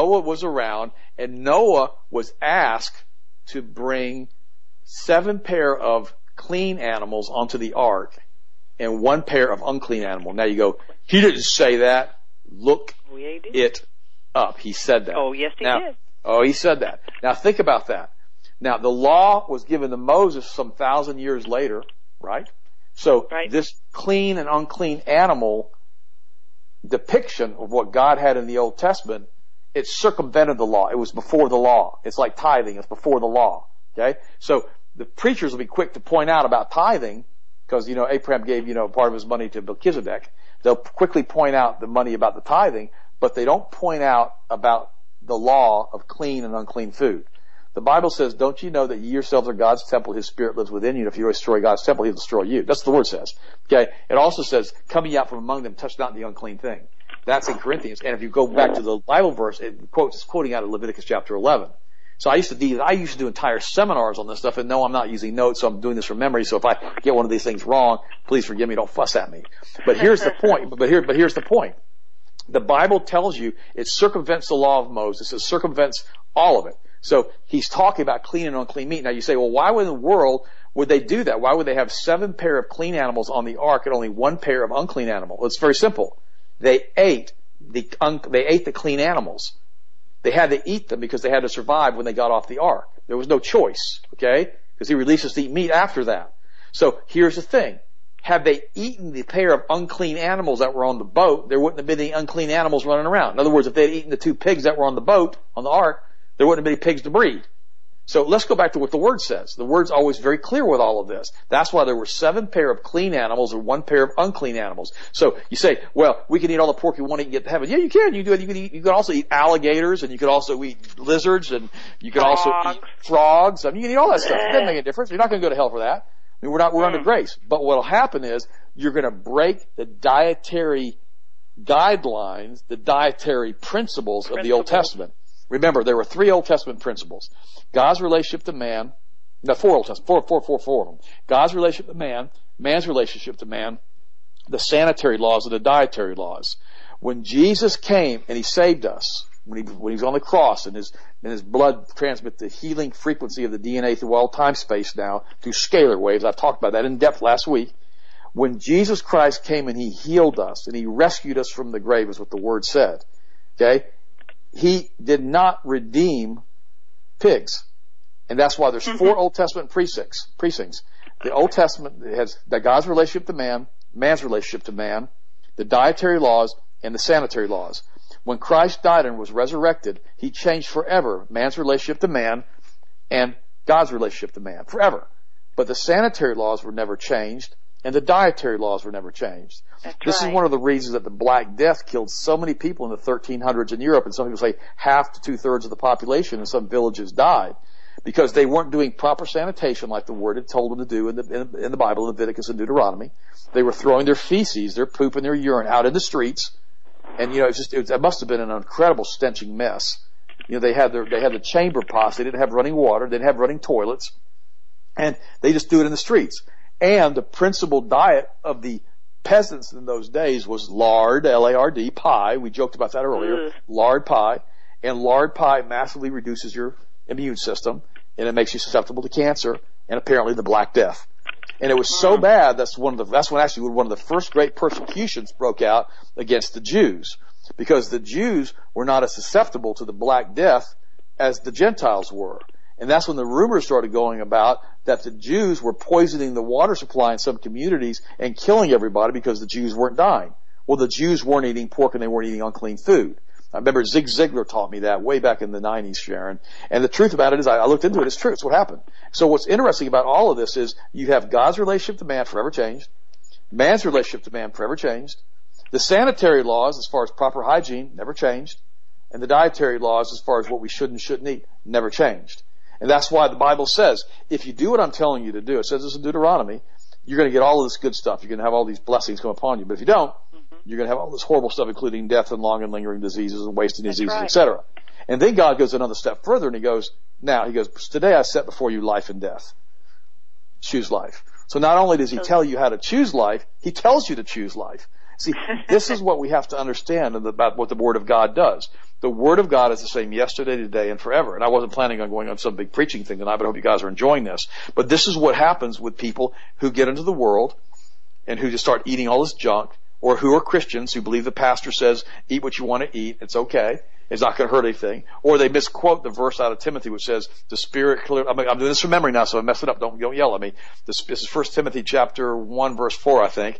and Noah was asked to bring 7 pair of clean animals onto the ark and 1 pair of unclean animals. Now you go, he didn't say that. Look it up. He said that. Oh, yes, he did. Oh, he said that. Now think about that. Now the law was given to Moses some 1,000 years later, right? So this clean and unclean animal depiction of what God had in the Old Testament, it circumvented the law. It was before the law. It's like tithing. It's before the law. Okay? So the preachers will be quick to point out about tithing, because, Abraham gave, part of his money to Melchizedek. They'll quickly point out the money about the tithing, but they don't point out about the law of clean and unclean food. The Bible says, don't you know that ye yourselves are God's temple, his Spirit lives within you, and if you destroy God's temple, he'll destroy you. That's what the Word says. Okay? It also says, come ye out from among them, touch not the unclean thing. That's in Corinthians. And if you go back to the Bible verse, it's quoting out of Leviticus chapter 11. So I used to do entire seminars on this stuff, and no, I'm not using notes, so I'm doing this from memory, so if I get one of these things wrong, please forgive me, don't fuss at me. But here's the point, but here's the point. The Bible tells you it circumvents the law of Moses, it circumvents all of it. So he's talking about clean and unclean meat. Now you say, well, why in the world would they do that? Why would they have 7 pair of clean animals on the ark and only 1 pair of unclean animals? Well, it's very simple. They ate the clean animals. They had to eat them because they had to survive when they got off the ark. There was no choice, okay? Because he released us to eat meat after that. So here's the thing. Had they eaten the pair of unclean animals that were on the boat, there wouldn't have been any unclean animals running around. In other words, if they had eaten the 2 pigs that were on the boat, on the ark, there wouldn't have been any pigs to breed. So let's go back to what the Word says. The Word's always very clear with all of this. That's why there were 7 pair of clean animals and 1 pair of unclean animals. So you say, well, we can eat all the pork we want to eat and get to heaven. Yeah, you can. You do it. You can also eat alligators, and you could also eat lizards, and you could also eat frogs. I mean, you can eat all that stuff. It doesn't make a difference. You're not going to go to hell for that. I mean, we're under grace. But what'll happen is you're going to break the dietary guidelines, the dietary principles of the Old Testament. Remember, there were 3 Old Testament principles. God's relationship to man, 4 Old Testament, four of them. God's relationship to man, man's relationship to man, the sanitary laws and the dietary laws. When Jesus came and He saved us, when He was on the cross and His blood transmits the healing frequency of the DNA through all time space now, through scalar waves. I've talked about that in depth last week. When Jesus Christ came and He healed us and He rescued us from the grave, is what the Word said. Okay? He did not redeem pigs. And that's why there's 4 Old Testament precincts. The Old Testament has God's relationship to man, man's relationship to man, the dietary laws, and the sanitary laws. When Christ died and was resurrected, He changed forever man's relationship to man and God's relationship to man. Forever. But the sanitary laws were never changed, and the dietary laws were never changed. This is one of the reasons that the Black Death killed so many people in the 1300s in Europe, and some people say half to 2/3 of the population in some villages died, because they weren't doing proper sanitation like the Word had told them to do in the Bible, Leviticus and Deuteronomy. They were throwing their feces, their poop and their urine out in the streets, and it must have been an incredible stenching mess. They had the chamber pots, they didn't have running water, they didn't have running toilets, and they just do it in the streets. And the principal diet of the peasants in those days was lard, L-A-R-D, pie. We joked about that earlier. Lard pie. And lard pie massively reduces your immune system, and it makes you susceptible to cancer and apparently the Black Death. And it was so bad, that's when actually one of the first great persecutions broke out against the Jews, because the Jews were not as susceptible to the Black Death as the Gentiles were. And that's when the rumors started going about that the Jews were poisoning the water supply in some communities and killing everybody because the Jews weren't dying. Well, the Jews weren't eating pork and they weren't eating unclean food. I remember Zig Ziglar taught me that way back in the 90s, Sharon. And the truth about it is, I looked into it, it's true, it's what happened. So what's interesting about all of this is you have God's relationship to man forever changed, man's relationship to man forever changed, the sanitary laws as far as proper hygiene never changed, and the dietary laws as far as what we should and shouldn't eat never changed. And that's why the Bible says, if you do what I'm telling you to do, it says this in Deuteronomy, you're going to get all of this good stuff. You're going to have all these blessings come upon you. But if you don't, you're going to have all this horrible stuff, including death and long and lingering diseases and wasting diseases, etc. And then God goes another step further and He goes, today I set before you life and death. Choose life. So not only does He tell you how to choose life, He tells you to choose life. See, this is what we have to understand about what the Word of God does. The Word of God is the same yesterday, today, and forever. And I wasn't planning on going on some big preaching thing tonight, but I hope you guys are enjoying this. But this is what happens with people who get into the world and who just start eating all this junk, or who are Christians who believe the pastor says, eat what you want to eat, it's okay, it's not going to hurt anything. Or they misquote the verse out of Timothy which says, the Spirit clearly, I'm doing this from memory now, so I messed it up, don't yell at me. This is 1 Timothy chapter 1 verse 4, I think.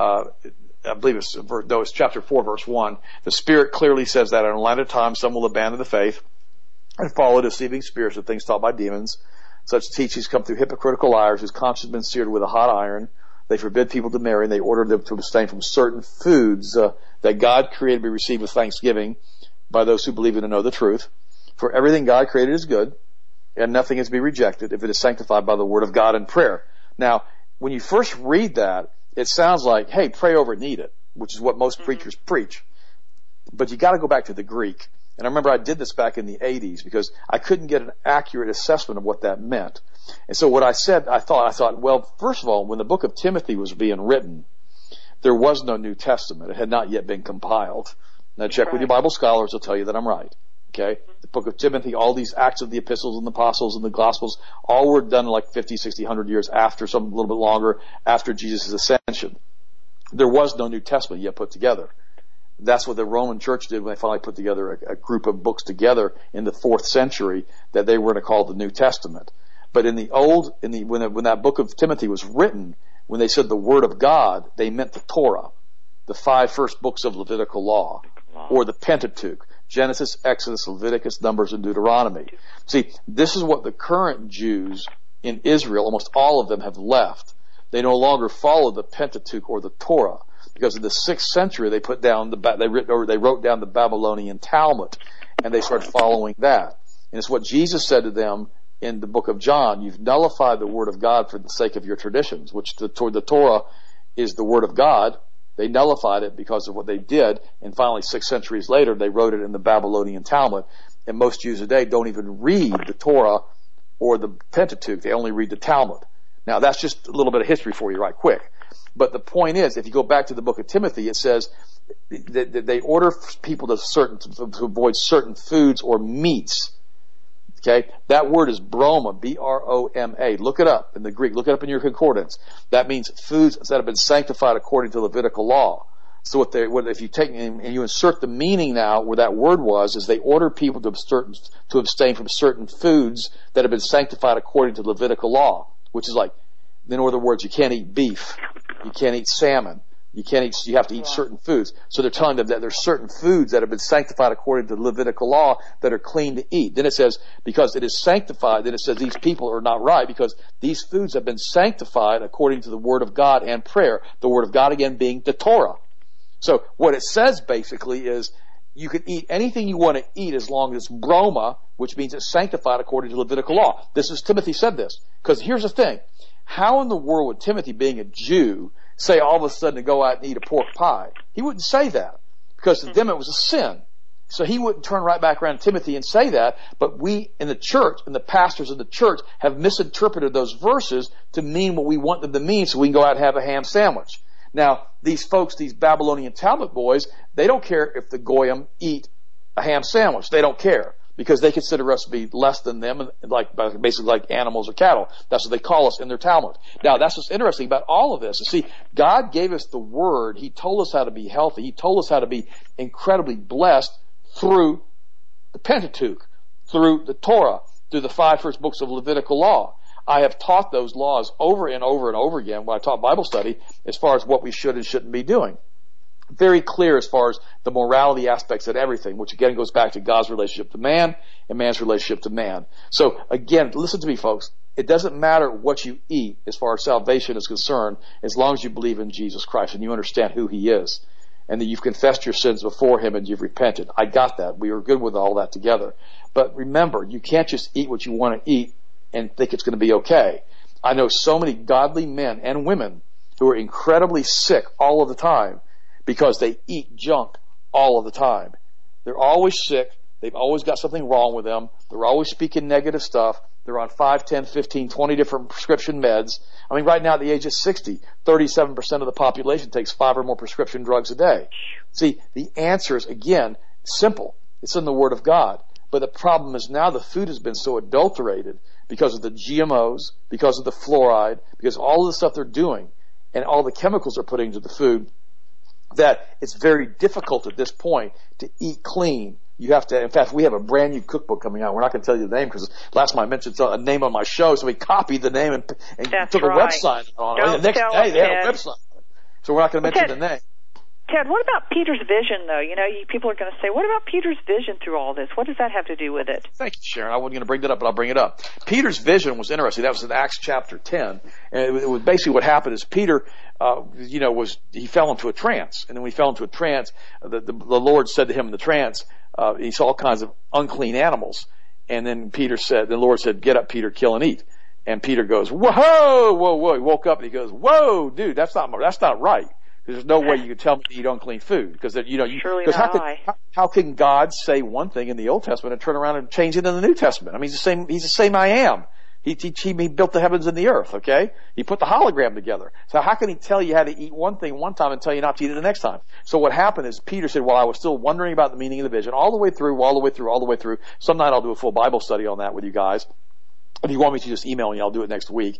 I believe it's chapter 4, verse 1. The Spirit clearly says that in a line of time some will abandon the faith and follow deceiving spirits and things taught by demons. Such teachings come through hypocritical liars whose conscience has been seared with a hot iron. They forbid people to marry, and they order them to abstain from certain foods that God created to be received with thanksgiving by those who believe and know the truth. For everything God created is good, and nothing is to be rejected if it is sanctified by the Word of God and prayer. Now, when you first read that, it sounds like, hey, pray over and eat it, which is what most preachers preach. But you got to go back to the Greek. And I remember I did this back in the 80s because I couldn't get an accurate assessment of what that meant. And so what I said, I thought, well, first of all, when the book of Timothy was being written, there was no New Testament. It had not yet been compiled. Now check with your Bible scholars, they'll tell you that I'm right. Okay? The book of Timothy, all these acts of the epistles and the apostles and the gospels, all were done like 50, 60, 100 years after, some a little bit longer, after Jesus' ascension. There was no New Testament yet put together. That's what the Roman Church did when they finally put together a group of books together in the 4th century that they were going to call the New Testament. But when that book of Timothy was written, when they said the Word of God, they meant the Torah, the 5 first books of Levitical law, or the Pentateuch. Genesis, Exodus, Leviticus, Numbers, and Deuteronomy. See, this is what the current Jews in Israel, almost all of them, have left. They no longer follow the Pentateuch or the Torah, because in the 6th century they wrote down the Babylonian Talmud, and they started following that. And it's what Jesus said to them in the book of John: you've nullified the word of God for the sake of your traditions, which the Torah is the word of God. They nullified it because of what they did, and finally 6 centuries later they wrote it in the Babylonian Talmud. And most Jews today don't even read the Torah or the Pentateuch. They only read the Talmud. Now that's just a little bit of history for you right quick. But the point is, if you go back to the book of Timothy, it says that they order people to avoid certain foods or meats. Okay? That word is broma, B-R-O-M-A. Look it up in the Greek. Look it up in your concordance. That means foods that have been sanctified according to Levitical law. So if you take and you insert the meaning now where that word was, is they order people to abstain from certain foods that have been sanctified according to Levitical law, which is like, in other words, you can't eat beef, you can't eat salmon, you have to eat certain foods. So they're telling them that there's certain foods that have been sanctified according to Levitical law that are clean to eat. Then it says, because it is sanctified, then it says these people are not right because these foods have been sanctified according to the Word of God and prayer. The Word of God again being the Torah. So what it says basically is you can eat anything you want to eat as long as it's broma, which means it's sanctified according to Levitical law. Timothy said this. Because here's the thing. How in the world would Timothy, being a Jew, say all of a sudden to go out and eat a pork pie? He wouldn't say that. Because to them it was a sin. So he wouldn't turn right back around to Timothy and say that. But we in the church, and the pastors in the church, have misinterpreted those verses to mean what we want them to mean so we can go out and have a ham sandwich. Now, these folks, these Babylonian Talmud boys, they don't care if the Goyim eat a ham sandwich. They don't care because they consider us to be less than them, and basically like animals or cattle. That's what they call us in their Talmud. Now, that's what's interesting about all of this. You see, God gave us the Word. He told us how to be healthy. He told us how to be incredibly blessed through the Pentateuch, through the Torah, through the 5 first books of Levitical law. I have taught those laws over and over and over again when I taught Bible study as far as what we should and shouldn't be doing. Very clear as far as the morality aspects of everything, which again goes back to God's relationship to man and man's relationship to man. So again, listen to me folks, it doesn't matter what you eat as far as salvation is concerned as long as you believe in Jesus Christ and you understand who He is and that you've confessed your sins before Him and you've repented. I got that. We are good with all that together. But remember, you can't just eat what you want to eat and think it's going to be okay. I know so many godly men and women who are incredibly sick all of the time because they eat junk all of the time. They're always sick. They've always got something wrong with them. They're always speaking negative stuff. They're on 5, 10, 15, 20 different prescription meds. I mean, right now at the age of 60, 37% of the population takes 5 or more prescription drugs a day. See, the answer is, again, simple. It's in the Word of God. But the problem is now the food has been so adulterated because of the GMOs, because of the fluoride, because of all of the stuff they're doing, and all the chemicals they're putting into the food, that it's very difficult at this point to eat clean. You have to, in fact, we have a brand new cookbook coming out. We're not going to tell you the name because last time I mentioned a name on my show, so we copied the name and took a website on it. The next day they have a website. So we're not going to mention the name. Ted, what about Peter's vision, though? You know, people are going to say, what about Peter's vision through all this? What does that have to do with it? Thank you, Sharon. I wasn't going to bring that up, but I'll bring it up. Peter's vision was interesting. That was in Acts chapter 10. And it was basically what happened is Peter, he fell into a trance. And then when he fell into a trance, the Lord said to him in the trance, he saw all kinds of unclean animals. And then the Lord said, get up, Peter, kill and eat. And Peter goes, whoa. He woke up and he goes, whoa, dude, that's not right. There's no way you can tell me to eat unclean food because how can God say one thing in the Old Testament and turn around and change it in the New Testament? I mean, he's the same I am. He built the heavens and the earth, okay? He put the hologram together. So how can he tell you how to eat one thing one time and tell you not to eat it the next time? So what happened is Peter said, well, I was still wondering about the meaning of the vision all the way through. Some night I'll do a full Bible study on that with you guys. If you want me to just email me, I'll do it next week.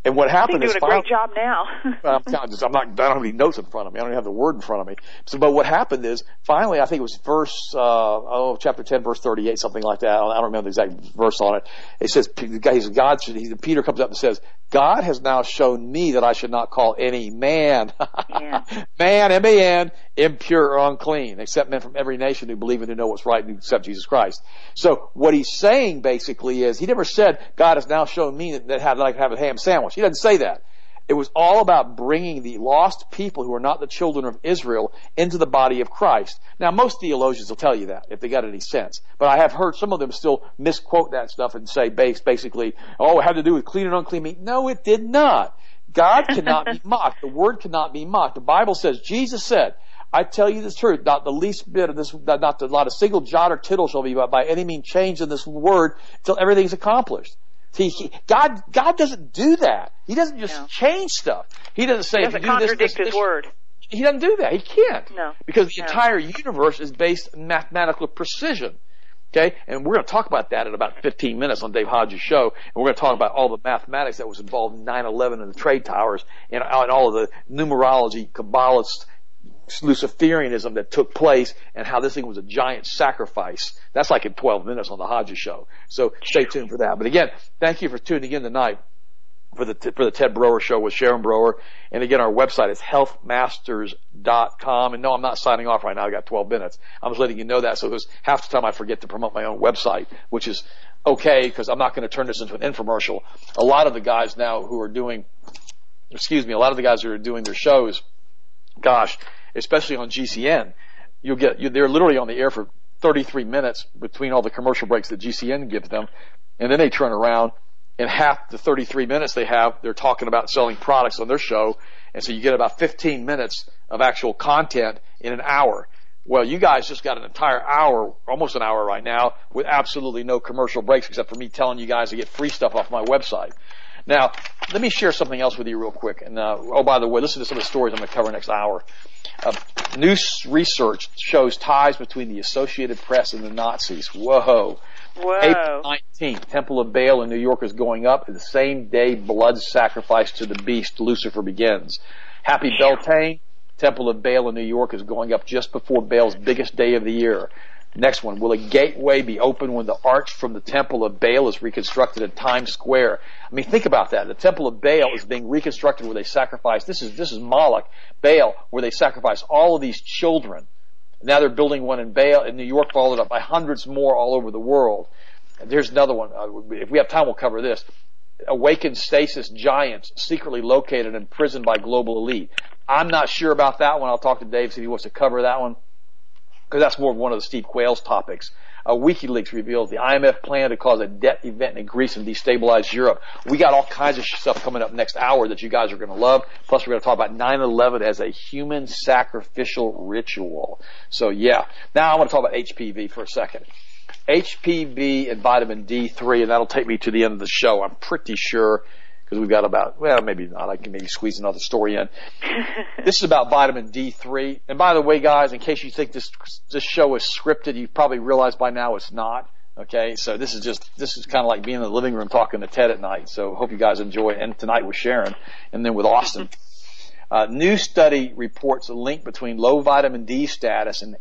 And what happened is, doing a great job now. I don't have any notes in front of me. I don't have the word in front of me. So, but what happened is, finally, I think it was chapter 10, verse 38, something like that. I don't remember the exact verse on it. It says, Peter comes up and says, God has now shown me that I should not call any man, man, M-A-N, impure or unclean, except men from every nation who believe and who know what's right and who accept Jesus Christ. So what he's saying basically is, he never said, God has now shown me that I can have a ham sandwich. He doesn't say that. It was all about bringing the lost people who are not the children of Israel into the body of Christ. Now, most theologians will tell you that, if they got any sense. But I have heard some of them still misquote that stuff and say basically, it had to do with clean and unclean meat. No, it did not. God cannot be mocked. The Word cannot be mocked. The Bible says, Jesus said, I tell you the truth, not the least bit of this, not a single jot or tittle shall be by any means changed in this Word until everything's accomplished. See, God doesn't do that. He doesn't just change stuff. He doesn't say, he doesn't contradict His Word. He doesn't do that. He can't. No. Because the entire universe is based on mathematical precision. Okay? And we're going to talk about that in about 15 minutes on Dave Hodges' show. And we're going to talk about all the mathematics that was involved in 9/11 and the trade towers and all of the numerology, Kabbalist, Luciferianism that took place and how this thing was a giant sacrifice. That's like in 12 minutes on the Hodges show. So stay tuned for that. But again, thank you for tuning in tonight for the Ted Broer show with Sharon Broer. And again, our website is healthmasters.com. And no, I'm not signing off right now. I got 12 minutes. I'm just letting you know that. So there's half the time I forget to promote my own website, which is okay because I'm not going to turn this into an infomercial. A lot of the guys now who are doing their shows, gosh, especially on GCN, they're literally on the air for 33 minutes between all the commercial breaks that GCN gives them, and then they turn around and half the 33 minutes they're talking about selling products on their show, and so you get about 15 minutes of actual content in an hour. Well, you guys just got an entire hour, almost an hour right now, with absolutely no commercial breaks except for me telling you guys to get free stuff off my website. Now, let me share something else with you real quick. And by the way, listen to some of the stories I'm going to cover next hour. New research shows ties between the Associated Press and the Nazis. Whoa. April 19th, Temple of Baal in New York is going up. The same day, blood sacrifice to the beast, Lucifer, begins. Happy Beltane, Temple of Baal in New York is going up just before Baal's biggest day of the year. Next one, will a gateway be open when the arch from the Temple of Baal is reconstructed in Times Square? I mean, think about that. The Temple of Baal is being reconstructed where they sacrifice, this is Moloch, Baal, where they sacrifice all of these children. Now they're building one in New York, followed up by hundreds more all over the world. And there's another one. If we have time, we'll cover this. Awakened stasis giants secretly located and imprisoned by global elite. I'm not sure about that one. I'll talk to Dave, see if he wants to cover that one, because that's more of one of the Steve Quayle's topics. WikiLeaks reveals the IMF plan to cause a debt event in Greece and destabilize Europe. We got all kinds of stuff coming up next hour that you guys are going to love. Plus, we're going to talk about 9/11 as a human sacrificial ritual. So, yeah. Now I want to talk about HPV for a second. HPV and vitamin D3, and that'll take me to the end of the show, I'm pretty sure, because we've got about, well, maybe not. I can maybe squeeze another story in. This is about vitamin D3. And by the way, guys, in case you think this show is scripted, you've probably realized by now it's not. Okay, so this is kind of like being in the living room talking to Ted at night. So hope you guys enjoy it. And tonight with Sharon, and then with Austin. New study reports a link between low vitamin D status and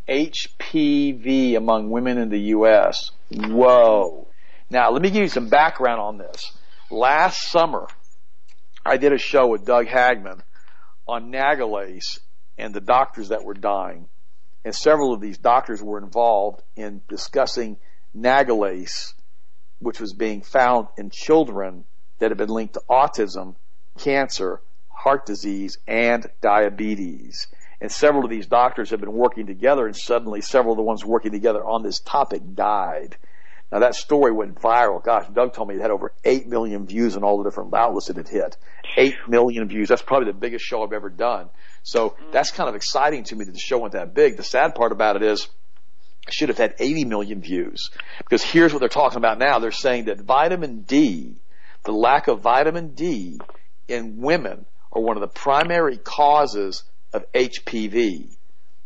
HPV among women in the U.S. Whoa. Now, let me give you some background on this. Last summer, I did a show with Doug Hagman on Nagalase and the doctors that were dying. And several of these doctors were involved in discussing Nagalase, which was being found in children that had been linked to autism, cancer, heart disease, and diabetes. And several of these doctors have been working together, and suddenly several of the ones working together on this topic died. Now that story went viral. Gosh, Doug told me it had over 8 million views on all the different outlets it had hit. 8 million views. That's probably the biggest show I've ever done. So that's kind of exciting to me that the show went that big. The sad part about it is it should have had 80 million views. Because here's what they're talking about now. They're saying that vitamin D, the lack of vitamin D in women, are one of the primary causes of HPV.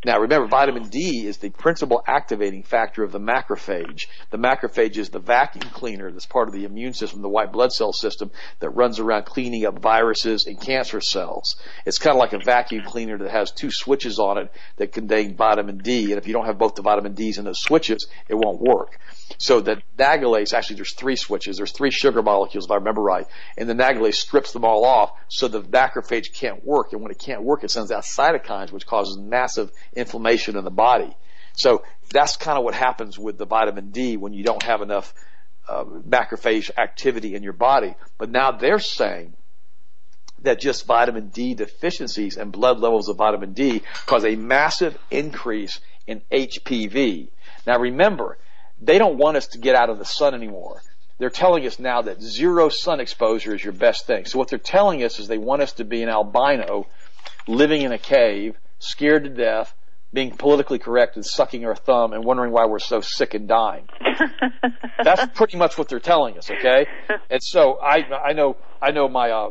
Now remember, vitamin D is the principal activating factor of the macrophage. The macrophage is the vacuum cleaner that's part of the immune system, the white blood cell system that runs around cleaning up viruses and cancer cells. It's kind of like a vacuum cleaner that has two switches on it that contain vitamin D, and if you don't have both the vitamin Ds and those switches, it won't work. So the nagalase, actually there's three switches, there's three sugar molecules if I remember right, and the nagalase strips them all off so the macrophage can't work, and when it can't work it sends out cytokines which causes massive inflammation in the body. So that's kind of what happens with the vitamin D when you don't have enough macrophage activity in your body. But now they're saying that just vitamin D deficiencies and blood levels of vitamin D cause a massive increase in HPV. Now remember, they don't want us to get out of the sun anymore. They're telling us now that zero sun exposure is your best thing. So what they're telling us is they want us to be an albino, living in a cave, scared to death, being politically correct and sucking our thumb and wondering why we're so sick and dying. That's pretty much what they're telling us, okay? And so I know my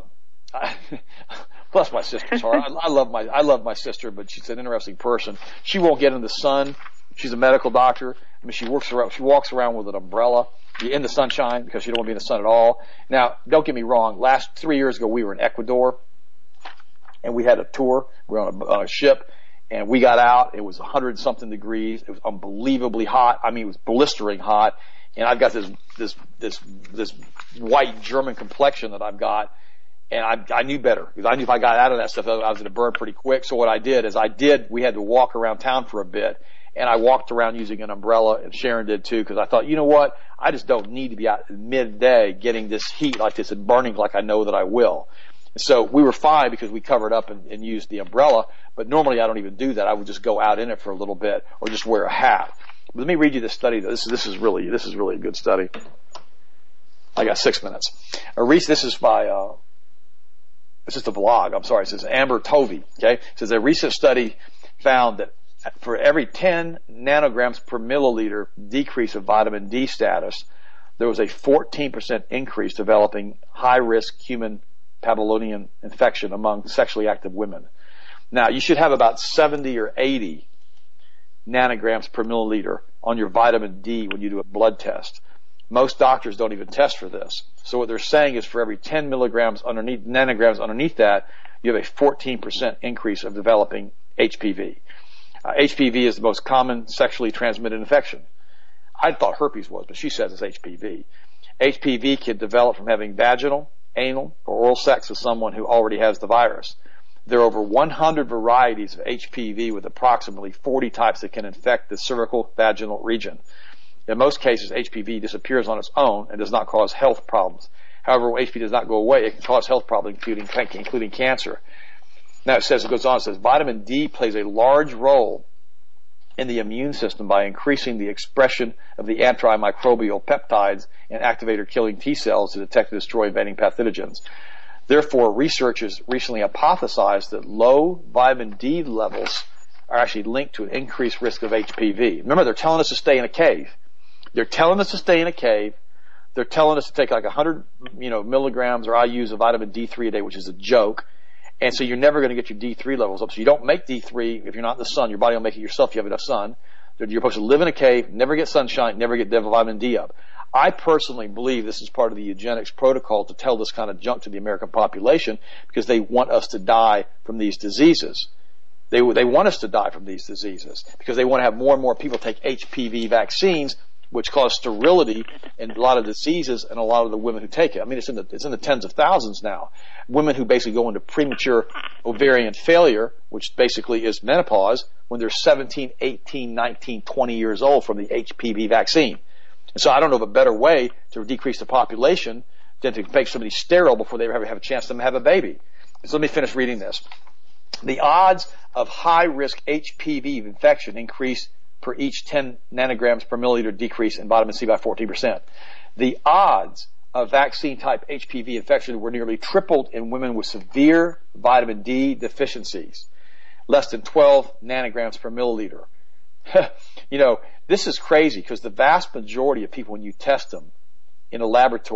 bless my sister's heart. I love my sister, but she's an interesting person. She won't get in the sun. She's a medical doctor. I mean, she walks around with an umbrella in the sunshine because she don't want to be in the sun at all. Now, don't get me wrong. 3 years ago, we were in Ecuador, and we had a tour. We were on a ship, and we got out. It was 100-something degrees. It was unbelievably hot. I mean, it was blistering hot. And I've got this white German complexion that I've got, and I knew better because I knew if I got out of that stuff, I was going to burn pretty quick. So what I did is we had to walk around town for a bit. And I walked around using an umbrella, and Sharon did too, because I thought, you know what? I just don't need to be out midday getting this heat like this and burning like I know that I will. And so we were fine because we covered up and used the umbrella, but normally I don't even do that. I would just go out in it for a little bit or just wear a hat. But let me read you this study. This is really a good study. I got 6 minutes. This is by, it's just a blog. I'm sorry. It says Amber Tovey. Okay. It says a recent study found that for every 10 nanograms per milliliter decrease of vitamin D status, there was a 14% increase developing high-risk human papillomatosis infection among sexually active women. Now, you should have about 70 or 80 nanograms per milliliter on your vitamin D when you do a blood test. Most doctors don't even test for this. So what they're saying is for every 10 nanograms underneath that, you have a 14% increase of developing HPV. HPV is the most common sexually transmitted infection. I thought herpes was, but she says it's HPV. HPV can develop from having vaginal, anal, or oral sex with someone who already has the virus. There are over 100 varieties of HPV with approximately 40 types that can infect the cervical vaginal region. In most cases, HPV disappears on its own and does not cause health problems. However, when HPV does not go away, it can cause health problems, including cancer. Now it goes on, vitamin D plays a large role in the immune system by increasing the expression of the antimicrobial peptides and activator killing T cells to detect and destroy invading pathogens. Therefore, researchers recently hypothesized that low vitamin D levels are actually linked to an increased risk of HPV. Remember, they're telling us to stay in a cave. They're telling us to stay in a cave. They're telling us to take like 100, milligrams or IUs of vitamin D3 a day, which is a joke. And so you're never going to get your D3 levels up. So you don't make D3 if you're not in the sun. Your body will make it yourself if you have enough sun. You're supposed to live in a cave, never get sunshine, never get vitamin D up. I personally believe this is part of the eugenics protocol to tell this kind of junk to the American population because they want us to die from these diseases. They want us to die from these diseases because they want to have more and more people take HPV vaccines, which cause sterility in a lot of diseases and a lot of the women who take it. I mean, it's in the tens of thousands now. Women who basically go into premature ovarian failure, which basically is menopause, when they're 17, 18, 19, 20 years old from the HPV vaccine. And so I don't know of a better way to decrease the population than to make somebody sterile before they ever have a chance to have a baby. So let me finish reading this. The odds of high-risk HPV infection increase per each 10 nanograms per milliliter decrease in vitamin C by 14%. The odds of vaccine-type HPV infection were nearly tripled in women with severe vitamin D deficiencies, less than 12 nanograms per milliliter. This is crazy because the vast majority of people, when you test them in a laboratory,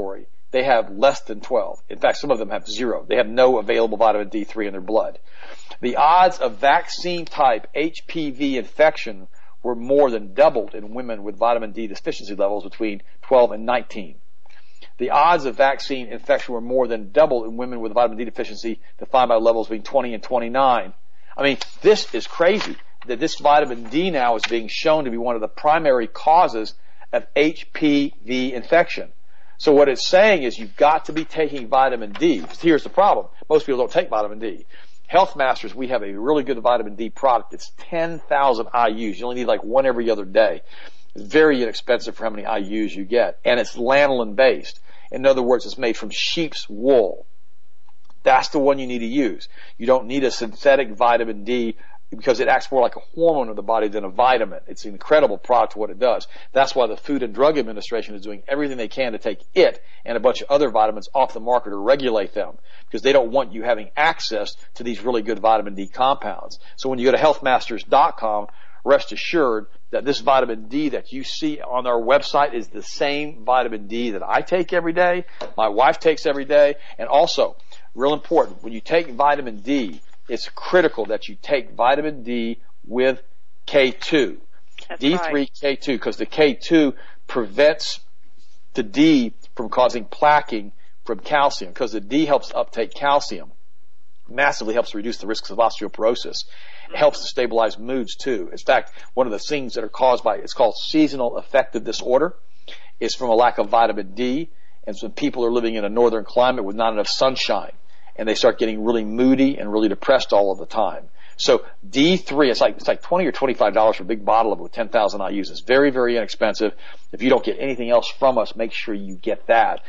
they have less than 12. In fact, some of them have 0. They have no available vitamin D3 in their blood. The odds of vaccine-type HPV infection were more than doubled in women with vitamin D deficiency levels between 12 and 19. The odds of vaccine infection were more than doubled in women with vitamin D deficiency defined by levels between 20 and 29. I mean, this is crazy that this vitamin D now is being shown to be one of the primary causes of HPV infection. So what it's saying is you've got to be taking vitamin D. Here's the problem. Most people don't take vitamin D. Health Masters, we have a really good vitamin D product. It's 10,000 IUs. You only need like one every other day. It's very inexpensive for how many IUs you get. And it's lanolin based. In other words, it's made from sheep's wool. That's the one you need to use. You don't need a synthetic vitamin D because it acts more like a hormone in the body than a vitamin. It's an incredible product for what it does. That's why the Food and Drug Administration is doing everything they can to take it and a bunch of other vitamins off the market or regulate them because they don't want you having access to these really good vitamin D compounds. So when you go to healthmasters.com, rest assured that this vitamin D that you see on our website is the same vitamin D that I take every day, my wife takes every day, and also, real important, when you take vitamin D, it's critical that you take vitamin D with K2. That's D3, right. K2, because the K2 prevents the D from causing plaquing from calcium, because the D helps uptake calcium. Massively helps reduce the risks of osteoporosis. It helps to stabilize moods too. In fact, one of the things that are caused by, it's called seasonal affective disorder, is from a lack of vitamin D, and some people are living in a northern climate with not enough sunshine, and they start getting really moody and really depressed all of the time. So D3, it's like $20 or $25 for a big bottle of it with 10,000 IUs. It's very, very inexpensive. If you don't get anything else from us, make sure you get that.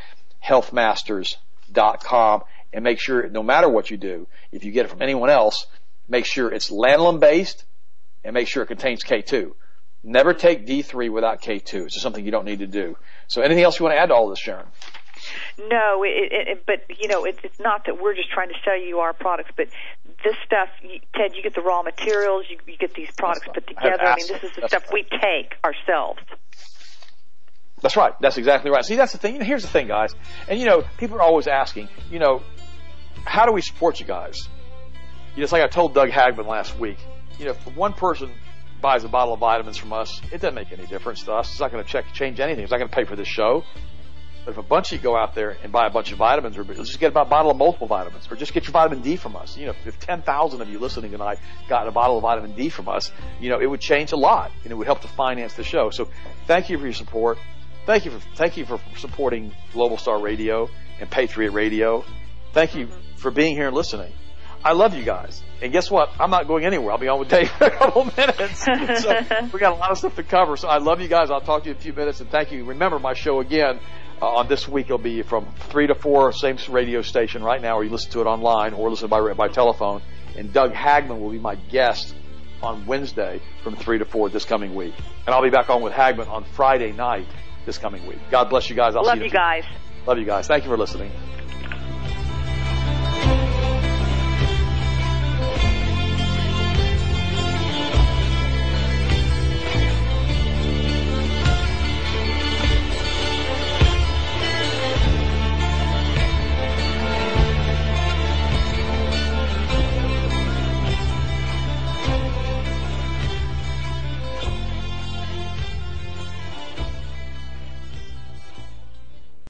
Healthmasters.com, and make sure, no matter what you do, if you get it from anyone else, make sure it's lanolin based and make sure it contains K2. Never take D3 without K2. It's just something you don't need to do. So anything else you want to add to all this, Sharon? No, but you know, it's not that we're just trying to sell you our products, but this stuff, Ted, you get the raw materials, you get these products put together. I mean, this is the stuff we take ourselves. That's right. That's exactly right. See, that's the thing. You know, here's the thing, guys. And, you know, people are always asking, you know, how do we support you guys? You know, it's like I told Doug Hagman last week. You know, if one person buys a bottle of vitamins from us, it doesn't make any difference to us. It's not going to change anything. It's not going to pay for this show. But if a bunch of you go out there and buy a bunch of vitamins, or let's just get a bottle of multiple vitamins, or just get your vitamin D from us. You know, if 10,000 of you listening tonight got a bottle of vitamin D from us, you know, it would change a lot, and it would help to finance the show. So thank you for your support. Thank you for supporting Global Star Radio and Patriot Radio. Thank you for being here and listening. I love you guys. And guess what? I'm not going anywhere. I'll be on with Dave for a couple minutes. So we got a lot of stuff to cover. So I love you guys. I'll talk to you in a few minutes. And thank you. Remember, my show again on this week will be from 3 to 4, same radio station right now, or you listen to it online or listen by telephone. And Doug Hagman will be my guest on Wednesday from 3 to 4 this coming week. And I'll be back on with Hagman on Friday night this coming week. God bless you guys. I'll see you. Love you guys. Love you guys. Thank you for listening.